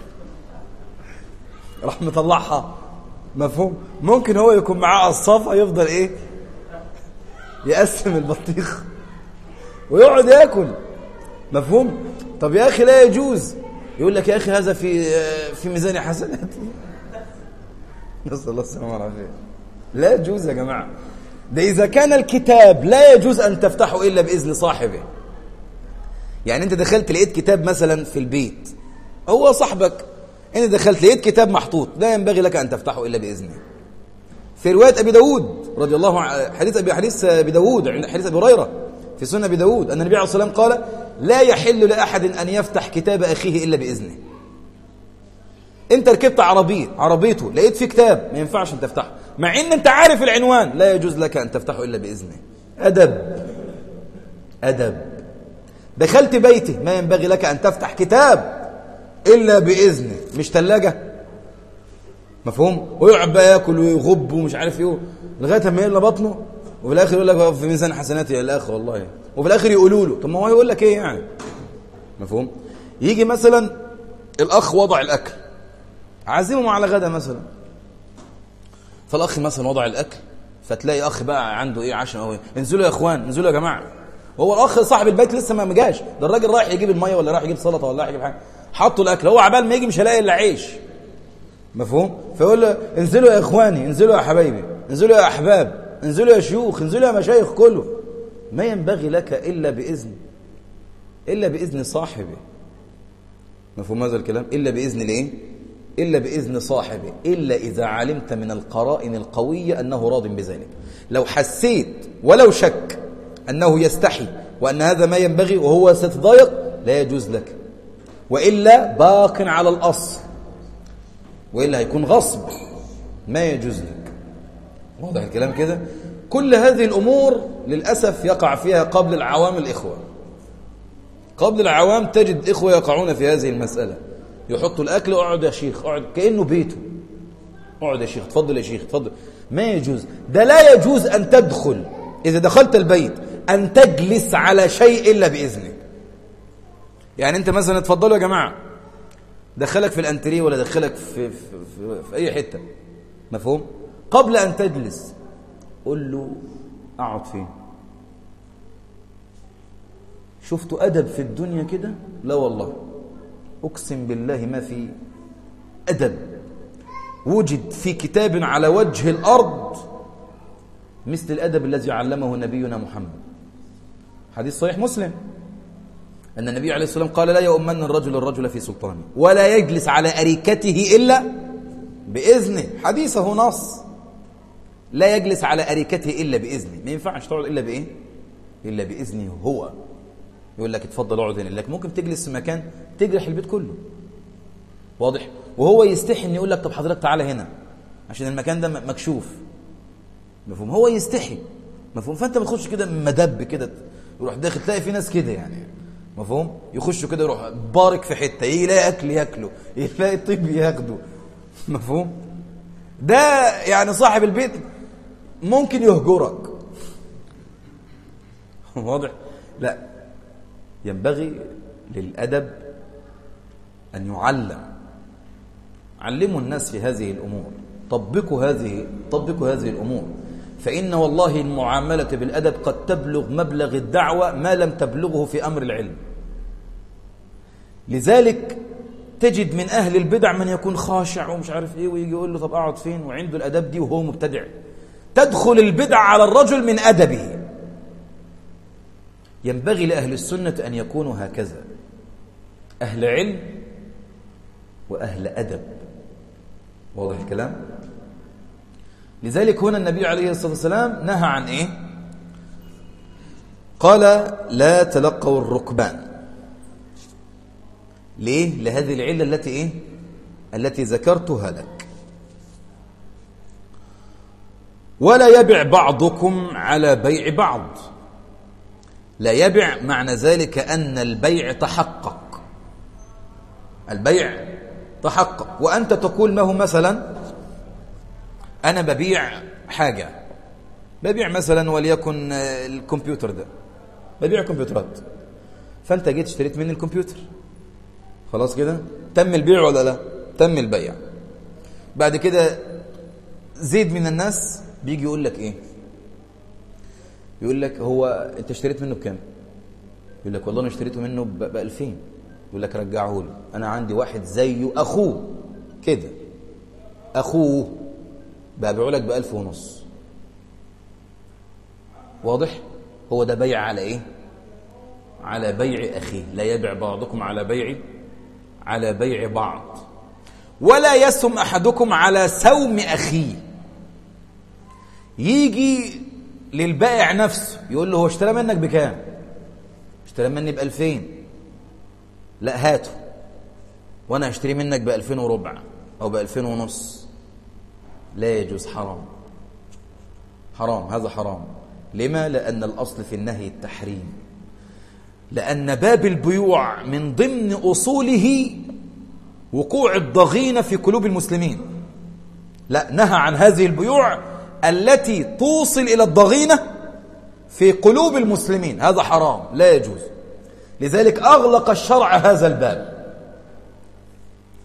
Speaker 1: راح مطلعها، مفهوم؟ ممكن هو يكون معاه قصافة يفضل ايه، يقسم البطيخ ويقعد ياكل، مفهوم؟ طب يا اخي لا يجوز. يقول لك يا اخي هذا في في ميزان حسناتي نسأل الله السلامة والعافية. لا يجوز يا جماعة. ده إذا كان الكتاب لا يجوز أن تفتحه إلا بإذن صاحبه. يعني أنت دخلت لقيت كتاب مثلا في البيت، هو صاحبك، أنت دخلت لقيت كتاب محطوط، لا ينبغي لك أن تفتحه إلا بإذنه. في رواية أبي داود رضي الله عنه، حديث أبي حديث أبي داود، حديث أبي هريرة في سنة أبي داود، أن النبي عليه الصلاة والسلام قال: لا يحل لأحد أن يفتح كتاب أخيه إلا بإذنه. أنت ركبت عربية عربيته لقيت فيه كتاب، ما ينفعش أن تفتحه، مع أن أنت عارف العنوان، لا يجوز لك أن تفتحه إلا بإذنه. أدب أدب. دخلت بيته، ما ينبغي لك أن تفتح كتاب إلا بإذنه، مش ثلاجة، مفهوم؟ ويقعد بقى ياكل ويغب ومش عارف ايه لغايه ما يملى بطنه، وفي الاخر يقول لك في ميزان حسناتي يا الاخ والله، وفي الاخر يقولوا له طب ما هو يقول لك ايه يعني، مفهوم؟ يجي مثلا الاخ وضع الاكل عازمهم على غدا مثلا، فالاخ مثلا وضع الاكل، فتلاقي اخ بقى عنده ايه عشان هو انزلوا يا اخوان، انزلوا يا جماعه، هو الاخ صاحب البيت لسه ما مجاش، ده الراجل رايح يجيب الميه ولا رايح يجيب سلطه ولا رايح يجيب حاجه، حطوا الاكل، هو عبال ما يجي مش هلاقي الا عيش، مفهوم؟ فيقول له انزلوا يا اخواني، انزلوا يا حبايبي، انزلوا يا احباب، انزلوا يا شيوخ، انزلوا يا مشايخ، كله ما ينبغي لك الا باذن الا باذن صاحبه. مفهوم هذا الكلام؟ الا باذن الايه؟ الا باذن صاحبه، الا اذا علمت من القرائن القويه انه راض بذلك. لو حسيت ولو شك انه يستحي وان هذا ما ينبغي وهو ستضايق، لا يجوز لك، والا باق على الاصل، والا هيكون غصب، ما يجوز لك. واضح الكلام كده؟ كل هذه الامور للاسف يقع فيها قبل العوام الاخوه. قبل العوام تجد اخوه يقعون في هذه المساله، يحطوا الاكل، اقعد يا شيخ، اقعد كانه بيته، اقعد يا شيخ، اتفضل يا شيخ، اتفضل. ما يجوز، ده لا يجوز ان تدخل اذا دخلت البيت ان تجلس على شيء الا باذنه. يعني انت مثلا اتفضلوا يا جماعه، دخلك في الانتريه ولا دخلك في, في, في, في اي حته، مفهوم؟ قبل ان تجلس قل له اقعد فين. شفتوا ادب في الدنيا كده؟ لا والله، اقسم بالله ما في ادب وجد في كتاب على وجه الارض مثل الادب الذي علمه نبينا محمد. حديث صحيح مسلم ان النبي عليه الصلاه والسلام قال: لا يؤمن الرجل الرجل في سلطانه ولا يجلس على اريكته الا باذنه. حديثه نص، لا يجلس على اريكته الا باذنه. ما ينفعش تقعد الا بايه؟ الا باذنه هو. يقول لك اتفضل اقعد هنا، لك ممكن تجلس في مكان تجرح البيت كله، واضح؟ وهو يستحي ان يقول لك طب حضرتك تعالى هنا عشان المكان ده مكشوف، مفهوم؟ هو يستحي، مفهوم؟ فانت بتخش كده مدب كده، يروح داخل، تلاقي في ناس كده يعني، مفهوم؟ يخشوا كده يروح بارك في حته، يلاقي اكل ياكله، يلاقي طيب ياخده، مفهوم؟ ده يعني صاحب البيت ممكن يهجرك، واضح؟ لا، ينبغي للأدب أن يعلم. علموا الناس في هذه الأمور، طبقوا هذه طبقوا هذه الأمور، فإن والله المعاملة بالأدب قد تبلغ مبلغ الدعوة ما لم تبلغه في أمر العلم. لذلك تجد من أهل البدع من يكون خاشع ومش عارف إيه، ويجي يقول له طب أقعد فين، وعنده الأدب دي وهو مبتدع. تدخل البدع على الرجل من أدبه. ينبغي لأهل السنة أن يكونوا هكذا، أهل علم وأهل أدب. واضح الكلام؟ لذلك هنا النبي عليه الصلاة والسلام نهى عن إيه؟ قال: لا تلقوا الركبان. ليه؟ لهذه العلة التي إيه؟ التي ذكرتها لك. ولا يبع بعضكم على بيع بعض. لا يبع معنى ذلك أن البيع تحقق، البيع تحقق، وأنت تقول له مثلا أنا ببيع حاجة، ببيع مثلا وليكن الكمبيوتر ده، ببيع كمبيوترات، فأنت جيت اشتريت مني الكمبيوتر، خلاص كده تم البيع ولا لا؟ تم البيع. بعد كده زيد من الناس بيجي يقول لك إيه؟ يقول لك هو انت اشتريت منه بكام؟ يقول لك والله انا اشتريته منه بألفين. يقول لك رجعه له، انا عندي واحد زيه اخوه كده، اخوه ببيعه لك بألف ونص. واضح؟ هو ده بيع على ايه؟ على بيع اخيه. لا يبيع بعضكم على بيع على بيع بعض. ولا يسم احدكم على سوم اخيه. يجي للبائع نفسه يقول له هو اشترى منك بكام؟ اشترى مني بألفين. لا هاته وانا اشتري منك بألفين وربع او بألفين ونص. لا يجوز، حرام حرام، هذا حرام. لما؟ لأن الأصل في النهي التحريم، لأن باب البيوع من ضمن أصوله وقوع الضغينة في قلوب المسلمين. لا، نهى عن هذه البيوع التي توصل إلى الضغينة في قلوب المسلمين، هذا حرام، لا يجوز. لذلك أغلق الشرع هذا الباب.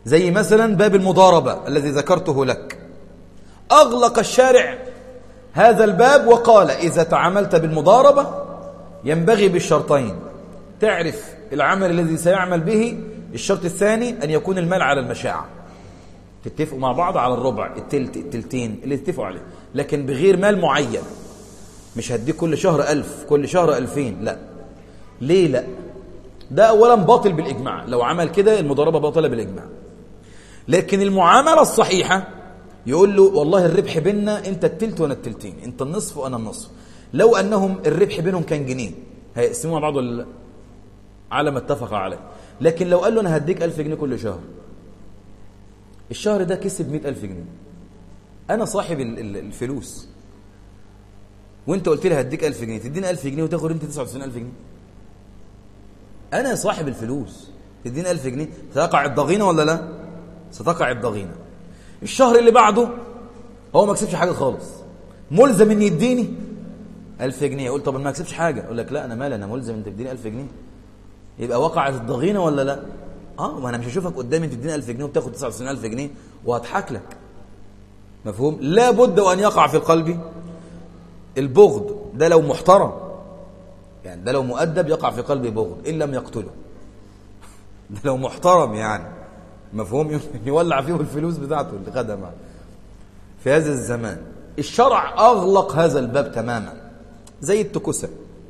Speaker 1: زي مثلا باب المضاربة الذي ذكرته لك، أغلق الشارع هذا الباب وقال إذا تعاملت بالمضاربة ينبغي بالشرطين: تعرف العمل الذي سيعمل به، الشرط الثاني أن يكون المال على المشاعة، تتفقوا مع بعض على الربع، التلت، التلتين اللي تتفقوا عليه، لكن بغير مال معين. مش هديك كل شهر ألف، كل شهر ألفين، لا. ليه لا؟ ده أولا باطل بالإجماع، لو عمل كده المضاربة باطلة بالإجماع. لكن المعاملة الصحيحة يقول له والله الربح بيننا انت التلت وانا التلتين، انت النصف وانا النصف. لو انهم الربح بينهم كان جنيه هيقسموها بعض ولا لا؟ على ما اتفق عليه. لكن لو قال له انا هديك ألف جنيه كل شهر، الشهر ده كسب مئة ألف جنيه، انا صاحب الفلوس وانت قلت لي هديك ألف جنيه، تديني ألف جنيه وتاخد انت تسعة وتسعين ألف جنيه، انا صاحب الفلوس، تديني ألف جنيه، ستقع الضغينة ولا لا؟ ستقع الضغينة. الشهر اللي بعده هو ما كسبش حاجة خالص، ملزم ان يديني ألف جنيه. يقول طب ما كسبش حاجة، اقول لك لا انا مالي، انا ملزم ان تديني ألف جنيه. يبقى وقعت الضغينة ولا لا؟ اه، وانا مش هشوفك قدامي تديني ألف جنيه وبتاخد تسعة وتسعين ألف جنيه وهضحك لك. مفهوم؟ لا بد وان يقع في القلب البغض، ده لو محترم، يعني ده لو مؤدب يقع في قلبه بغض ان لم يقتله. ده لو محترم يعني، مفهوم؟ يولع فيه الفلوس بتاعته اللي خدها معه. في هذا الزمان الشرع أغلق هذا الباب تماما، زي التكوسة.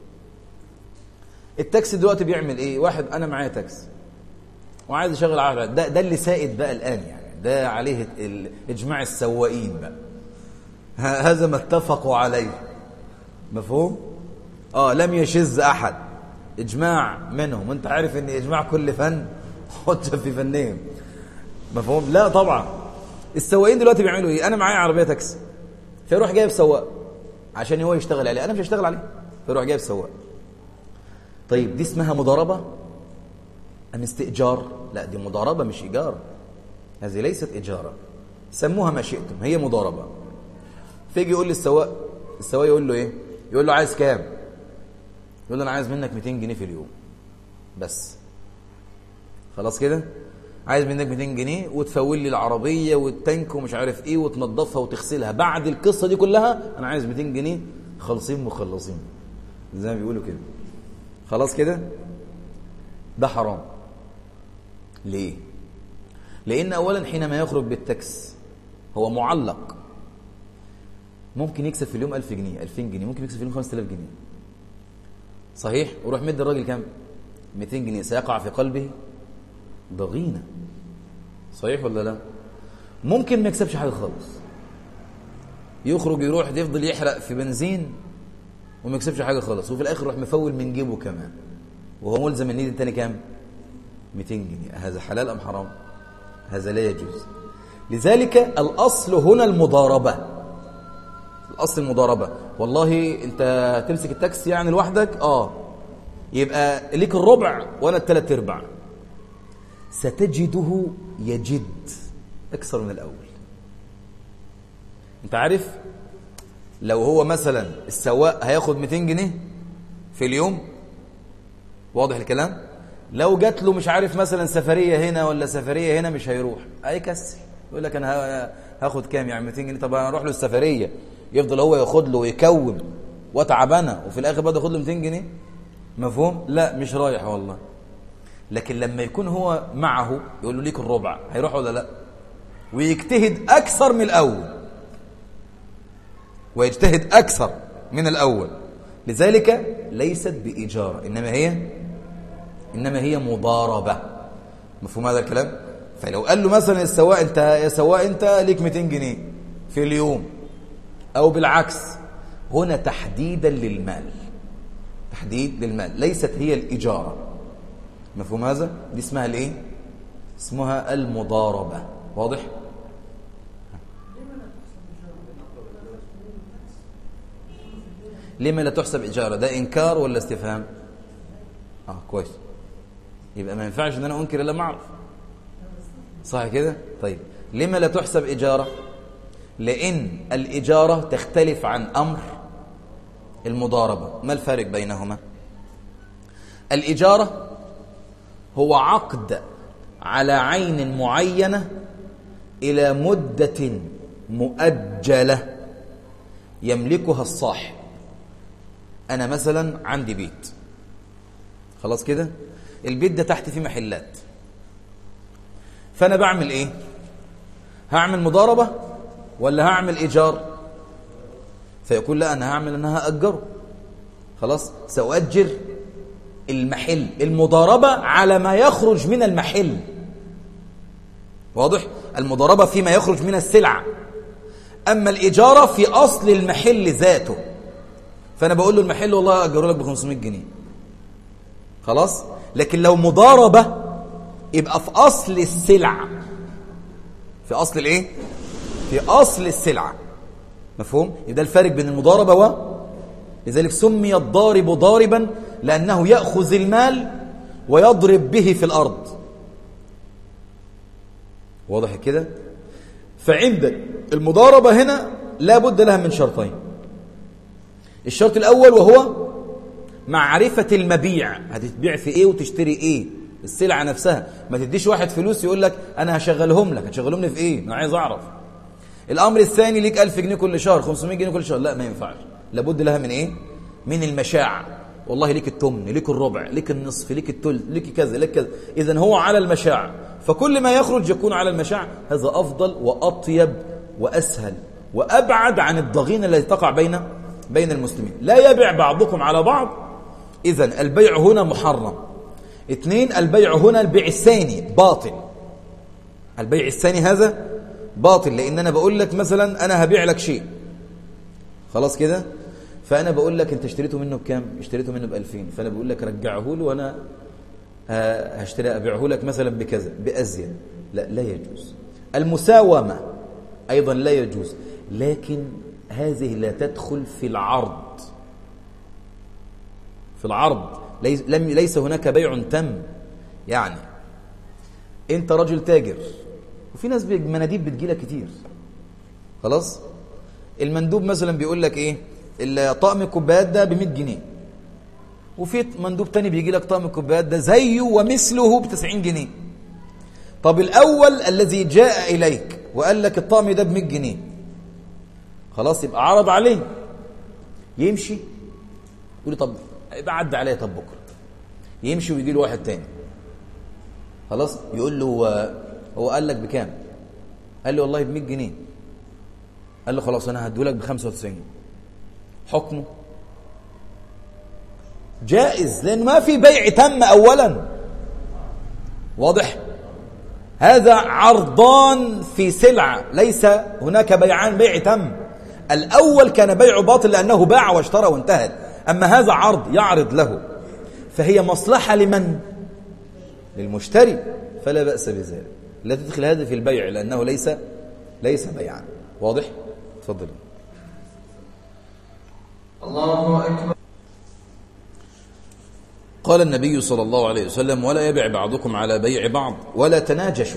Speaker 1: التاكسي دلوقتي بيعمل ايه؟ واحد انا معايا تاكسي وعايز اشغل عربية، ده ده اللي سائد بقى الآن، يعني ده عليه اجماع السواقين بقى، هذا ما اتفقوا عليه. مفهوم؟ اه، لم يشذ احد، اجماع منهم. وانت عارف ان اجماع كل فن حجة في فنهم. مفهوم؟ لا طبعا. السواقين دلوقتي بيعملوا ايه؟ انا معايا عربيه تاكسي، فيروح جايب سواق عشان هو يشتغل عليه، انا مش هشتغل عليه، فيروح جايب سواق. طيب دي اسمها مضاربه ام استئجار؟ لا، دي مضاربه مش ايجار، هذه ليست اجاره، سموها ما شئتم، هي مضاربه. فيجي يقول للسواق، السواق يقول له ايه؟ يقول له عايز كام؟ يقول له انا عايز منك مئتين جنيه في اليوم بس. خلاص كده؟ عايز منك مئتين جنيه وتفول لي العربيه والتانك ومش عارف ايه وتنظفها وتغسلها، بعد القصه دي كلها انا عايز مئتين جنيه خالصين مخلصين، زي ما بيقولوا كده. خلاص كده؟ ده حرام. ليه؟ لان اولا حينما يخرج بالتاكس هو معلق، ممكن يكسب في اليوم ألف جنيه، ألفين جنيه، ممكن يكسب في اليوم خمسة آلاف جنيه. صحيح؟ وروح مد الراجل كام؟ مئتين جنيه، سيقع في قلبه ضغينة. صحيح ولا لا؟ ممكن ما يكسبش حاجة خالص، يخرج يروح يفضل يحرق في بنزين وما يكسبش حاجة خالص، وفي الآخر يروح مفول من جيبه كمان، وهو ملزم ان يدي التاني كام؟ مئتين جنيه. هذا حلال أم حرام؟ هذا لا يجوز. لذلك الأصل هنا المضاربة، الأصل المضاربة. والله أنت تمسك التاكسي يعني لوحدك، آه يبقى ليك الربع وأنا الثلاث ارباع، ستجده يجد أكثر من الأول. أنت عارف لو هو مثلا السواق هياخد مئتين جنيه في اليوم، واضح الكلام؟ لو جات له مش عارف مثلا سفرية هنا ولا سفرية هنا مش هيروح، هيكسل، يقول لك أنا هاخد كام يعني مئتين جنيه، طب أنا أروح له السفرية، يفضل هو ياخد له ويكوم وتعبنا وفي الآخر بده ياخد له مئتين جنيه. مفهوم؟ لا مش رايح والله. لكن لما يكون هو معه يقول له ليك الربع، هيروح ولا لا؟ ويجتهد أكثر من الأول، ويجتهد أكثر من الأول. لذلك ليست بإجارة، إنما هي إنما هي مضاربة. مفهوم هذا الكلام؟ فلو قال له مثلا السواق أنت يا سواق أنت ليك مئتين جنيه في اليوم، أو بالعكس، هنا تحديدا للمال، تحديد للمال، ليست هي الإجارة. مفهوم هذا؟ دي اسمها الايه؟ اسمها المضاربة. واضح؟ لما لا تحسب إجارة؟ ده إنكار ولا استفهام؟ اه كويس، يبقى ما ينفعش ان انا انكر الا ما اعرف. صح كده؟ طيب لما لا تحسب إجارة؟ لأن الإجارة تختلف عن أمر المضاربة. ما الفارق بينهما؟ الإجارة هو عقد على عين معينة إلى مدة مؤجلة يملكها الصاحب. أنا مثلا عندي بيت، خلاص كده، البيت ده تحت فيه محلات، فأنا بعمل إيه؟ هعمل مضاربة ولا هعمل إيجار؟ فيقول لا، أنا هعمل أنها أجره، خلاص سأؤجر المحل. المضاربة على ما يخرج من المحل، واضح؟ المضاربة فيما يخرج من السلعة، أما الإجارة في أصل المحل ذاته. فأنا بقول له المحل والله أجره لك ب خمسمائة جنيه، خلاص. لكن لو مضاربة يبقى في أصل السلعة، في أصل الإيه؟ في أصل السلعة، مفهوم؟ يبقى الفارق بين المضاربة و لذلك سمي الضارب ضاربا لأنه يأخذ المال ويضرب به في الأرض، واضح كده؟ فعند المضاربة هنا لا بد لها من شرطين. الشرط الأول وهو معرفة المبيع، هتتبيع في إيه وتشتري إيه، السلعة نفسها. ما تديش واحد فلوس يقول لك أنا هشغلهم لك، هتشغلهم لي في إيه؟ أنا عايز أعرف. الأمر الثاني ليك ألف جنيه كل شهر، خمسمائة جنيه كل شهر، لا ما ينفعش، لابد لها من إيه؟ من المشاع. والله ليك التمن، ليك الربع، ليك النصف، ليك الثلث، ليك كذا، ليك كذا. إذن هو على المشاع، فكل ما يخرج يكون على المشاع. هذا أفضل وأطيب وأسهل وأبعد عن الضغينة التي تقع بين بين المسلمين. لا يبيع بعضكم على بعض. إذن البيع هنا محرم. اثنين، البيع هنا البيع الثاني باطل. البيع الثاني هذا باطل، لأن أنا بقول لك مثلا أنا هبيع لك شيء، خلاص كده، فأنا بقول لك أنت اشتريته منه بكام؟ اشتريته منه بألفين، فأنا بقول لك رجعه له وأنا هشتري أبيعه لك مثلا بكذا بأزيد. لا، لا يجوز. المساومة أيضا لا يجوز، لكن هذه لا تدخل في العرض. في العرض ليس, ليس هناك بيع تم. يعني أنت رجل تاجر وفي ناس مناديب بتجيلك كتير، خلاص، المندوب مثلا بيقول لك إيه؟ الطقم الكوبايات ده ب مئة جنيه، وفي مندوب تاني بيجي لك طقم الكوبايات ده زيه ومثله ب تسعين جنيه. طب الأول الذي جاء إليك وقال لك الطقم ده ب مئة جنيه، خلاص، يبقى عرض عليه، يمشي يقول طب يبقى عدى عليه، طب بكره يمشي ويجي له واحد تاني، خلاص، يقول له هو قال لك بكام؟ قال له والله ب مئة جنيه. قال له خلاص أنا هديهولك ب خمسة وتسعين. حكمه جائز، لأنه ما في بيع تم أولا، واضح؟ هذا عرضان في سلعة، ليس هناك بيعان بيع تم. الأول كان بيع باطل لأنه باع واشترى وانتهت، أما هذا عرض يعرض له، فهي مصلحة لمن؟ للمشتري، فلا بأس بذلك. لا تدخل هذا في البيع لأنه ليس ليس بيعان، واضح؟ تفضل.
Speaker 2: الله أكبر.
Speaker 1: قال النبي صلى الله عليه وسلم ولا يبيع بعضكم على بيع بعض ولا تناجشوا.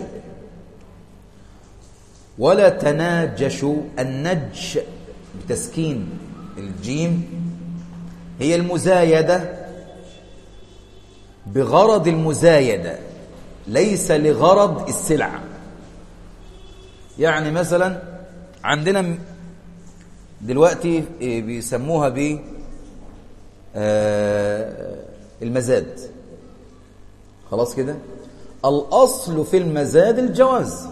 Speaker 1: ولا تناجشوا، النجش بتسكين الجيم هي المزايدة بغرض المزايدة، ليس لغرض السلعة. يعني مثلا عندنا دلوقتي بيسموها ب المزاد، خلاص كده، الأصل في المزاد الجواز،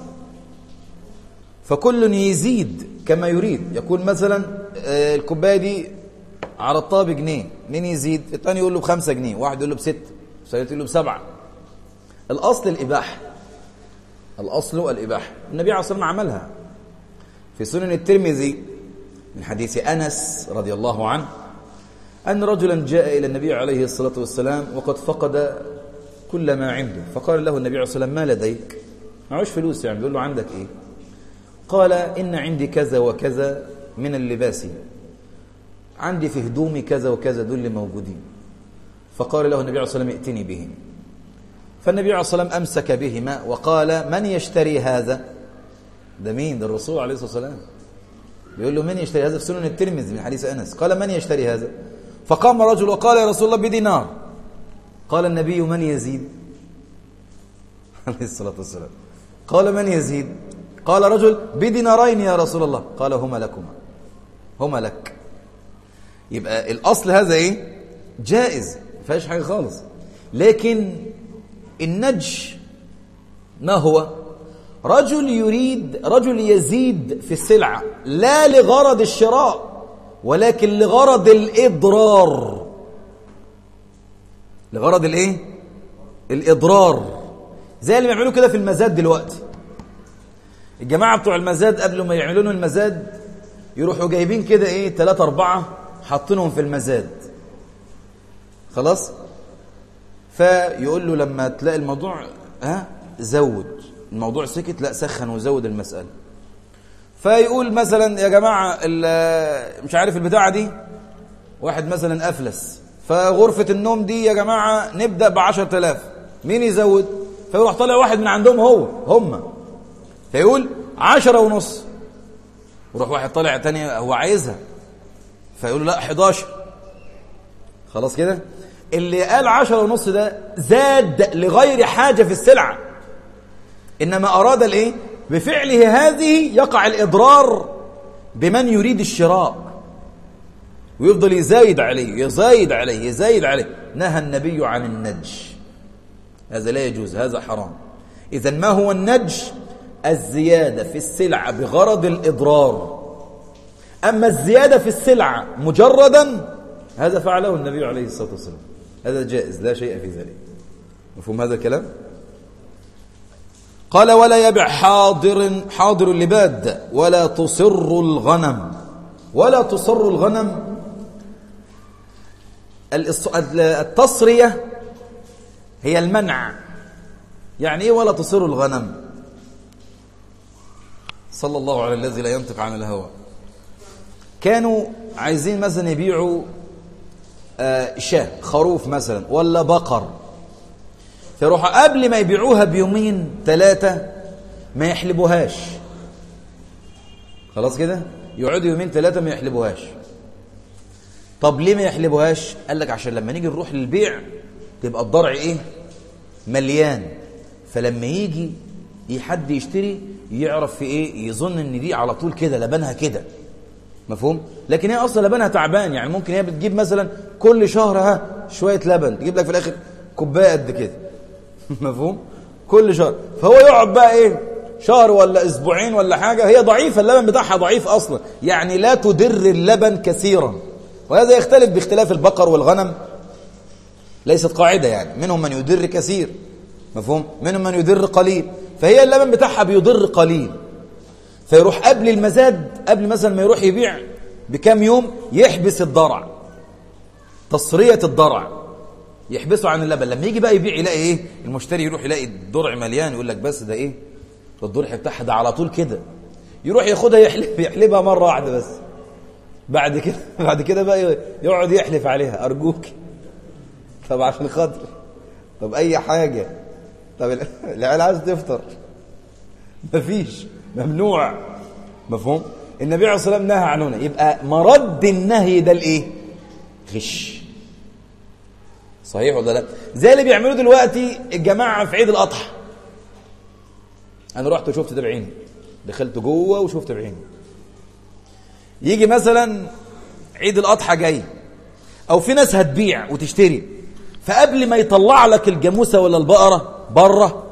Speaker 1: فكل يزيد كما يريد. يكون مثلا الكوباية دي عرضتها بجنيه، مين يزيد؟ الثاني يقول له بخمسة جنيه، واحد يقول له بستة، الثالث يقول له بسبعة. الأصل الإباحة، الأصل الإباحة. النبي عليه الصلاة والسلام عملها في سنن الترمذي من حديث أنس رضي الله عنه أن رجلا جاء إلى النبي عليه الصلاة والسلام وقد فقد كل ما عنده، فقال له النبي عليه الصلاة والسلام ما لديك؟ معوش فلوس يعني، بيقول له عندك إيه؟ قال إن عندي كذا وكذا من اللباس، عندي في هدومي كذا وكذا، دول اللي موجودين. فقال له النبي عليه الصلاة والسلام ائتني بهم. فالنبي عليه الصلاة والسلام أمسك بهما وقال من يشتري هذا؟ ده مين؟ ده الرسول عليه الصلاة والسلام بيقول له من يشتري هذا؟ في سنن الترمذي من حديث أنس. قال من يشتري هذا؟ فقام رجل وقال يا رسول الله بدينار. قال النبي من يزيد؟ عليه الصلاة والسلام. قال من يزيد؟ قال رجل بدينارين يا رسول الله. قال هما لكما، هما لك. يبقى الأصل هذا إيه؟ جائز، ما فيهاش حاجة خالص. لكن النجش ما هو؟ رجل يريد، رجل يزيد في السلعة لا لغرض الشراء ولكن لغرض الإضرار. لغرض الإيه؟ الإضرار. زي اللي بيعملوا كده في المزاد دلوقتي. الجماعة بتوع المزاد قبل ما يعملوا لهم المزاد يروحوا جايبين كده إيه ثلاثة أربعة حاطينهم في المزاد. خلاص؟ فيقول له لما تلاقي الموضوع ها زود، الموضوع سكت، لا سخن وزود المسألة. فيقول مثلا يا جماعة مش عارف البتاعة دي، واحد مثلا أفلس، فغرفة النوم دي يا جماعة نبدأ بعشر تلاف، مين يزود؟ فيروح طالع واحد من عندهم هو هم فيقول عشرة ونص، وروح واحد طالع تاني هو عايزها فيقول لا حداشر. خلاص كده؟ اللي قال عشرة ونص ده زاد لغير حاجة في السلعة، إنما أراد الإيه؟ بفعله هذه يقع الإضرار بمن يريد الشراء، ويفضل يزايد عليه يزايد عليه يزايد عليه. نهى النبي عن النج، هذا لا يجوز، هذا حرام. إذن ما هو النج؟ الزيادة في السلعة بغرض الإضرار. أما الزيادة في السلعة مجردا هذا فعله النبي عليه الصلاة والسلام، هذا جائز لا شيء في ذلك. مفهوم هذا الكلام؟ قال ولا يبع حاضر حاضر اللباد ولا تصر الغنم. ولا تصر الغنم، التصرية هي المنع. يعني ايه ولا تصر الغنم؟ صلى الله على الذي لا ينطق عن الهوى. كانوا عايزين مثلا يبيعوا شاة خروف مثلا ولا بقر، فيروحوا قبل ما يبيعوها بيومين ثلاثة ما يحلبوهاش. خلاص كده؟ يقعدوا يومين ثلاثة ما يحلبوهاش. طب ليه ما يحلبوهاش؟ قال لك عشان لما نيجي نروح للبيع تبقى الضرع ايه؟ مليان، فلما يجي حد يشتري يعرف في ايه، يظن ان دي على طول كده لبنها كده. مفهوم؟ لكن هي اصلا لبنها تعبان، يعني ممكن هي بتجيب مثلا كل شهر ها شويه لبن، تجيب لك في الاخر كوبايه قد كده. مفهوم؟ كل شهر. فهو يقعد بقى ايه شهر ولا اسبوعين ولا حاجه، هي ضعيفه، اللبن بتاعها ضعيف اصلا، يعني لا تدر اللبن كثيرا. وهذا يختلف باختلاف البقر والغنم، ليست قاعده، يعني منهم من يدر كثير، مفهوم؟ منهم من يدر قليل. فهي اللبن بتاعها بيضر قليل، فيروح قبل المزاد، قبل مثلا ما يروح يبيع بكام يوم يحبس الضرع، تصرية الضرع، يحبسه عن اللبن. لما يجي بقى يبيع يلاقي ايه؟ المشتري يروح يلاقي الضرع مليان، يقول لك بس ده ايه؟ الضرع بتاعها ده على طول كده، يروح ياخدها يحلب يحلبها مرة واحدة بس. بعد كده بعد كده بقى يقعد يحلف عليها، ارجوك طب عشان خاطر، طب اي حاجة، طب العيال عايز تفطر، مفيش، ممنوع. مفهوم؟ النبي عليه الصلاة والسلام نهى عنه. يبقى مرد النهي ده الايه؟ غش. صحيح ولا لا؟ زي اللي بيعملوا دلوقتي الجماعة في عيد الأضحى. أنا رحت وشفت ده بعيني، دخلت جوه وشفت بعيني. يجي مثلا عيد الأضحى جاي، أو في ناس هتبيع وتشتري، فقبل ما يطلع لك الجاموسة ولا البقرة بره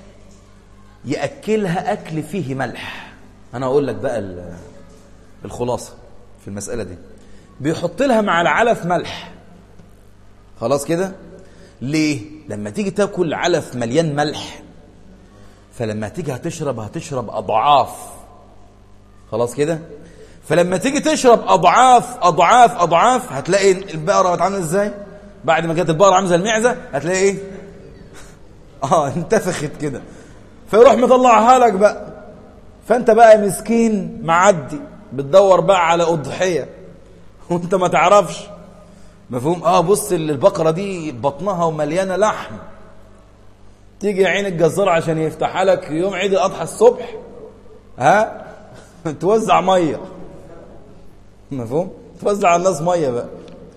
Speaker 1: يأكلها أكل فيه ملح. أنا أقول لك بقى الخلاصة في المسألة دي، بيحط لها مع العلف ملح. خلاص كده؟ ليه؟ لما تيجي تاكل علف مليان ملح، فلما تيجي هتشرب هتشرب أضعاف. خلاص كده؟ فلما تيجي تشرب أضعاف أضعاف أضعاف هتلاقي البقرة بتعمل إزاي؟ بعد ما كانت البقرة عامله زي المعزة هتلاقي إيه؟ آه انتفخت كده، فيروح مطلعها لك بقى. فأنت بقى مسكين معدي بتدور بقى على أضحية وأنت ما تعرفش. مفهوم؟ آه بص البقرة دي بطنها ومليانة لحم، تيجي عين الجزار عشان يفتحها لك يوم عيد الأضحى الصبح، ها توزع مية. مفهوم؟ توزع على الناس مية بقى.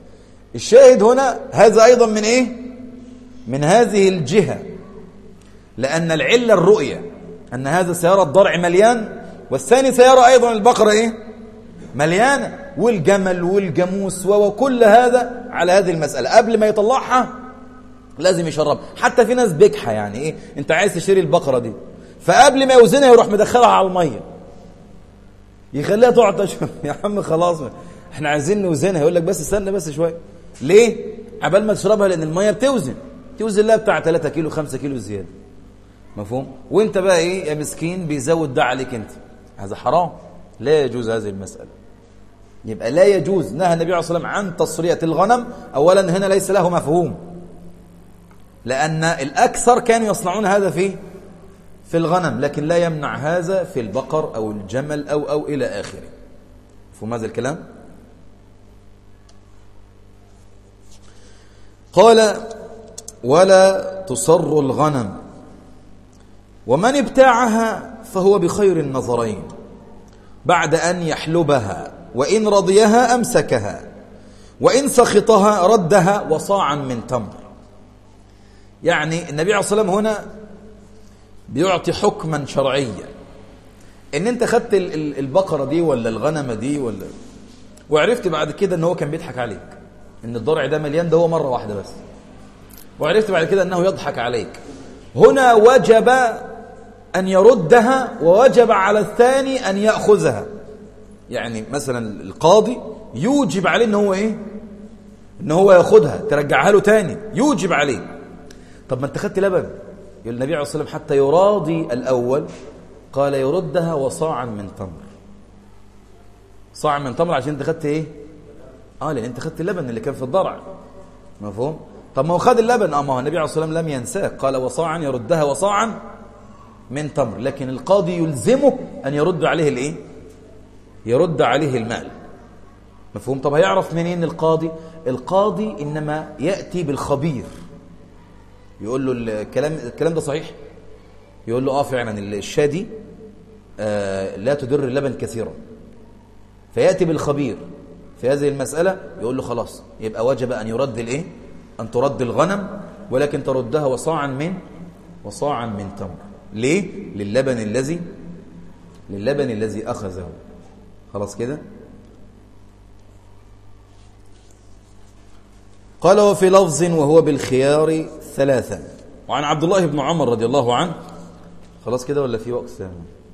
Speaker 1: الشاهد هنا هذا أيضا من إيه؟ من هذه الجهة، لأن العلة الرؤية أن هذا سيرى الضرع مليان، والثاني سيرى أيضا البقرة إيه؟ مليانة، والجمل والجاموس وكل هذا على هذه المسألة. قبل ما يطلعها لازم يشرب. حتى في ناس بجحة، يعني إيه؟ أنت عايز تشتري البقرة دي، فقبل ما يوزنها يروح مدخلها على المية يخليها تقعد تشرب. يا عم خلاص احنا عايزين نوزنها، يقول لك بس استنى بس شوية. ليه؟ عبال ما تشربها، لأن المية بتوزن توزن لها بتاع ثلاثة كيلو خمسة كيلو زيادة. مفهوم؟ وانت بقى ايه يا مسكين بيزود ده عليك انت. هذا حرام، لا يجوز هذه المسألة. يبقى لا يجوز. نهى النبي عليه الصلاة والسلام عن تصرية الغنم. أولا هنا ليس له مفهوم، لأن الأكثر كانوا يصنعون هذا في في الغنم، لكن لا يمنع هذا في البقر أو الجمل أو أو إلى آخره. مفهوم هذا الكلام؟ قال ولا تصر الغنم، ومن ابتاعها فهو بخير النظرين بعد أن يحلبها، وإن رضيها أمسكها، وإن سخطها ردها وصاعا من تمر. يعني النبي عليه الصلاة والسلام هنا بيعطي حكما شرعيا. إن أنت خدت البقرة دي ولا الغنمة دي ولا وعرفت بعد كده أنه هو كان بيضحك عليك، إن الضرع ده مليان، ده هو مرة واحدة بس، وعرفت بعد كده أنه يضحك عليك، هنا وجب أن يردها، ووجب على الثاني أن يأخذها. يعني مثلا القاضي يوجب عليه أنه هو إيه؟ أنه هو يأخذها، ترجعها له تاني، يوجب عليه. طب ما أنت خدت لبن، يقول النبي عليه الصلاة والسلام حتى يراضي الأول قال يردها وصاعا من تمر. صاع من تمر عشان أنت خدت إيه؟ آه لأن أنت خدت اللبن اللي كان في الضرع. مفهوم؟ طب ما هو خد اللبن، آه ما هو النبي عليه الصلاة والسلام لم ينساه، قال وصاعا يردها وصاعا من تمر، لكن القاضي يلزمه أن يرد عليه الإيه؟ يرد عليه المال. مفهوم؟ طب هيعرف منين القاضي؟ القاضي إنما يأتي بالخبير، يقول له الكلام الكلام ده صحيح؟ يقول له آه فعلا الشاة دي آه لا تدر اللبن كثيرا، فيأتي بالخبير في هذه المسألة، يقول له خلاص يبقى وجب أن يرد الإيه؟ أن ترد الغنم، ولكن تردها وصاعا من وصاعا من تمر. ليه؟ للبن الذي للبن الذي أخذه. خلاص كده؟ قال وفي لفظ وهو بالخيار ثلاثا. وعن عبد الله بن عمر رضي الله عنه. خلاص كده ولا في وقت ثاني؟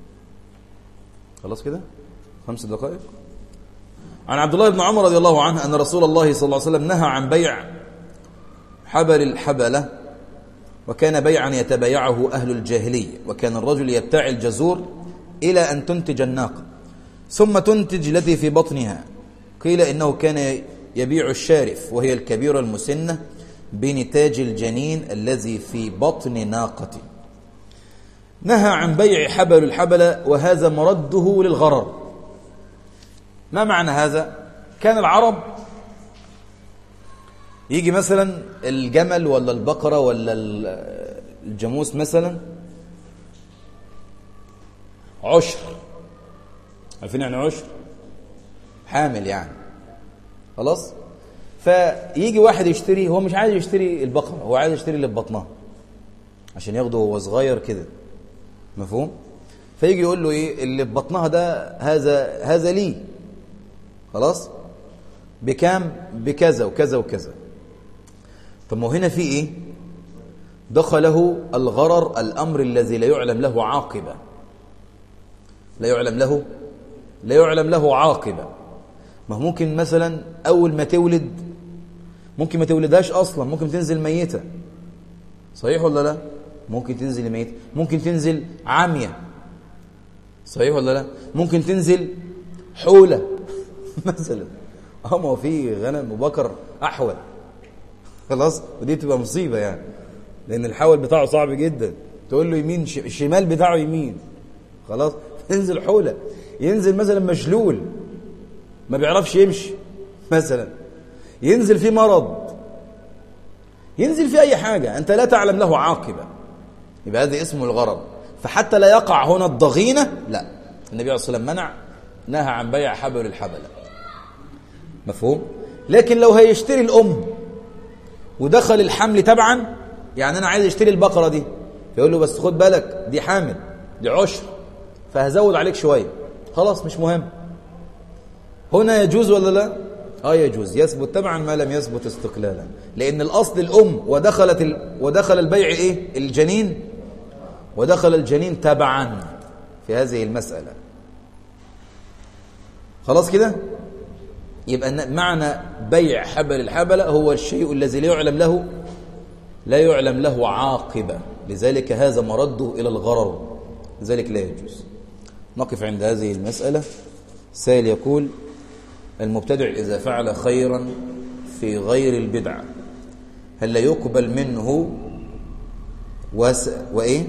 Speaker 1: خلاص كده؟ خمس دقائق. عن عبد الله بن عمر رضي الله عنه أن رسول الله صلى الله عليه وسلم نهى عن بيع حبل الحبلة، وكان بيعا يتبايعه أهل الجاهلية، وكان الرجل يبتاع الجزور إلى أن تنتج الناقة ثم تنتج التي في بطنها. قيل إنه كان يبيع الشارف وهي الكبيرة المسنة بنتاج الجنين الذي في بطن ناقة. نهى عن بيع حبل الحبلة، وهذا مرده للغرر. ما معنى هذا؟ كان العرب يجي مثلا الجمل ولا البقرة ولا الجاموس مثلا عشر، عارفين يعني عشر؟ حامل يعني، خلاص. فيجي واحد يشتري، هو مش عايز يشتري البقرة، هو عايز يشتري اللي ببطنها عشان ياخده وهو صغير كده. مفهوم؟ فيجي يقول له ايه اللي ببطنها ده، هذا هذا لي، خلاص، بكام؟ بكذا وكذا وكذا. طب ما هنا في ايه؟ دخله الغرر، الامر الذي لا يعلم له عاقبه، لا يعلم له لا يعلم له عاقبه. ما هو ممكن مثلا اول ما تولد ممكن ما تولدهاش اصلا، ممكن تنزل ميته، صحيح ولا لا؟ ممكن تنزل ميته، ممكن تنزل عاميه، صحيح ولا لا؟ ممكن تنزل حوله مثلا. اه ما هو في غنم وبقر احول، خلاص، ودي تبقى مصيبه يعني، لان الحول بتاعه صعب جدا، تقول له يمين الشمال بتاعه يمين، خلاص. ينزل حوله، ينزل مثلا مشلول ما بيعرفش يمشي مثلا، ينزل في مرض، ينزل في اي حاجه انت لا تعلم له عاقبه، يبقى هذا اسمه الغرض. فحتى لا يقع هنا الضغينه، لا، النبي عليه الصلاه والسلام منع، نهى عن بيع حبل الحبله. مفهوم؟ لكن لو هيشتري الام ودخل الحمل تبعا، يعني انا عايز اشتري البقره دي فيقول له بس خد بالك دي حامل، دي عشر، فهزود عليك شوية، خلاص مش مهم. هنا يجوز ولا لا؟ اه يجوز، يثبت تبعا ما لم يثبت استقلالا، لأن الأصل الأم ودخلت ال... ودخل البيع إيه؟ الجنين، ودخل الجنين تبعا في هذه المسألة. خلاص كده؟ يبقى معنى بيع حبل الحبلة هو الشيء الذي لا يعلم له لا يعلم له عاقبة، لذلك هذا مرده إلى الغرر، لذلك لا يجوز. نقف عند هذه المسألة. سائل يقول: المبتدع إذا فعل خيرا في غير البدعة هل لا يقبل منه وس... وإيه؟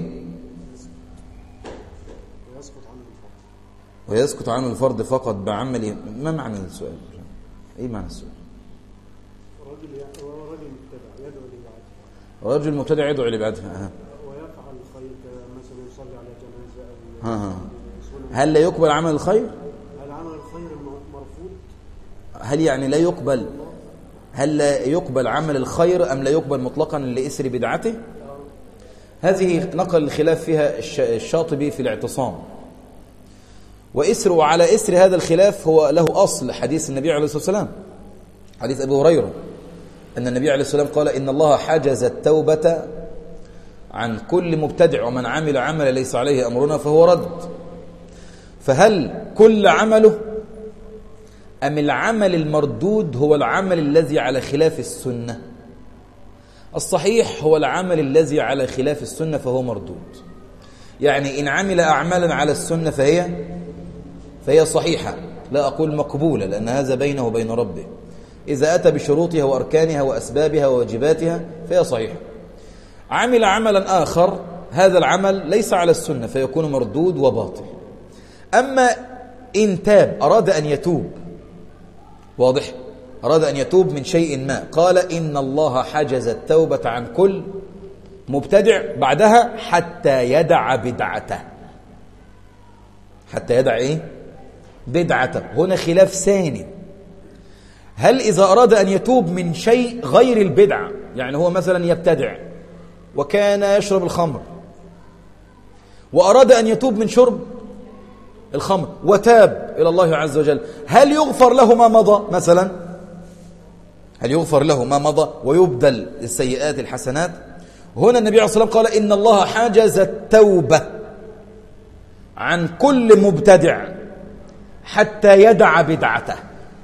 Speaker 1: ويسكت عنه الفرض فقط بعمل. ما معنى السؤال؟ ايه معنى السؤال؟
Speaker 3: رجل رجل مبتدع يدعو لبعض
Speaker 1: رجل مبتدع يدعو لبعض
Speaker 3: ويفعل الخير مثلا يصلي على جنازه او
Speaker 1: ها ها. هل لا يقبل عمل الخير؟
Speaker 3: هل عمل الخير مرفوض؟
Speaker 1: هل يعني لا يقبل؟ هل لا يقبل عمل الخير ام لا يقبل مطلقا لإثر بدعته؟ هذه نقل الخلاف فيها الشاطبي في الاعتصام. وإسر وعلى إسر هذا الخلاف هو له أصل حديث النبي عليه الصلاة والسلام، حديث أبي هريرة أن النبي عليه الصلاة والسلام قال: إن الله حجز التوبة عن كل مبتدع ومن عمل عملا ليس عليه أمرنا فهو رد. فهل كل عمله أم العمل المردود هو العمل الذي على خلاف السنة؟ الصحيح هو العمل الذي على خلاف السنة فهو مردود. يعني إن عمل أعمالا على السنة فهي فهي صحيحة، لا أقول مقبولة، لأن هذا بينه وبين ربه. إذا أتى بشروطها وأركانها وأسبابها وواجباتها فهي صحيحة. عمل عملا آخر هذا العمل ليس على السنة فيكون مردود وباطل. أما إن تاب أراد أن يتوب، واضح، أراد أن يتوب من شيء ما، قال: إن الله حجز التوبة عن كل مبتدع بعدها حتى يدع بدعته. حتى يدع إيه؟ بدعته. هنا خلاف ثاني، هل إذا أراد أن يتوب من شيء غير البدعة، يعني هو مثلا يبتدع وكان يشرب الخمر وأراد أن يتوب من شرب الخمر وتاب إلى الله عز وجل، هل يغفر له ما مضى مثلا؟ هل يغفر له ما مضى ويبدل السيئات الحسنات؟ هنا النبي عليه الصلاة والسلام قال: إن الله حجز التوبة عن كل مبتدع حتى يدع بدعته.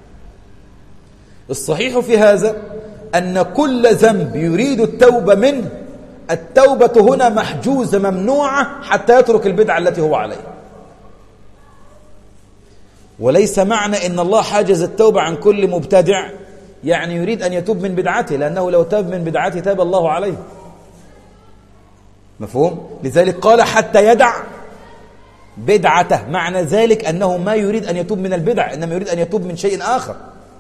Speaker 1: الصحيح في هذا أن كل ذنب يريد التوبة منه، التوبة هنا محجوزة ممنوعة حتى يترك البدعة التي هو عليها. وليس معنى إن الله حاجز التوبة عن كل مبتدع يعني يريد أن يتوب من بدعته، لأنه لو تاب من بدعته تاب الله عليه. مفهوم؟ لذلك قال حتى يدع بدعته، معنى ذلك أنه ما يريد أن يتوب من البدع، إنما يريد أن يتوب من شيء آخر.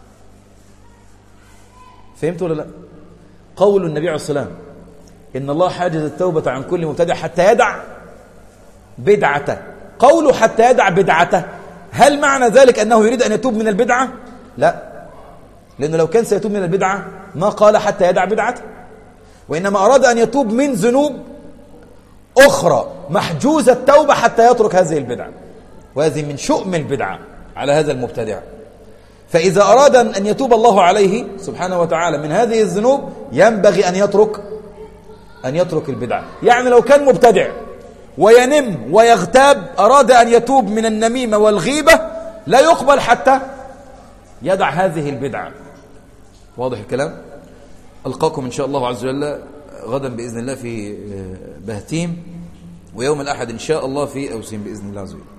Speaker 1: فهمت ولا لا؟ قول النبي عليه الصلاة والسلام: إن الله حاجز التوبة عن كل مبتدع حتى يدع بدعته، قوله حتى يدع بدعته، هل معنى ذلك أنه يريد أن يتوب من البدعة؟ لا، لأنه لو كان سيتوب من البدعة ما قال حتى يدع بدعته، وإنما أراد أن يتوب من ذنوب أخرى محجوزة التوبة حتى يترك هذه البدعة، وهذه من شؤم البدعة على هذا المبتدع. فإذا أراد أن يتوب الله عليه سبحانه وتعالى من هذه الذنوب ينبغي أن يترك أن يترك البدعة. يعني لو كان مبتدع وينم ويغتاب أراد أن يتوب من النميمة والغيبة لا يقبل حتى يدع هذه البدعة. واضح الكلام؟ ألقاكم إن شاء الله عز وجل غدا بإذن الله في بهتيم، ويوم الأحد إن شاء الله في أوسين بإذن الله عز وجل.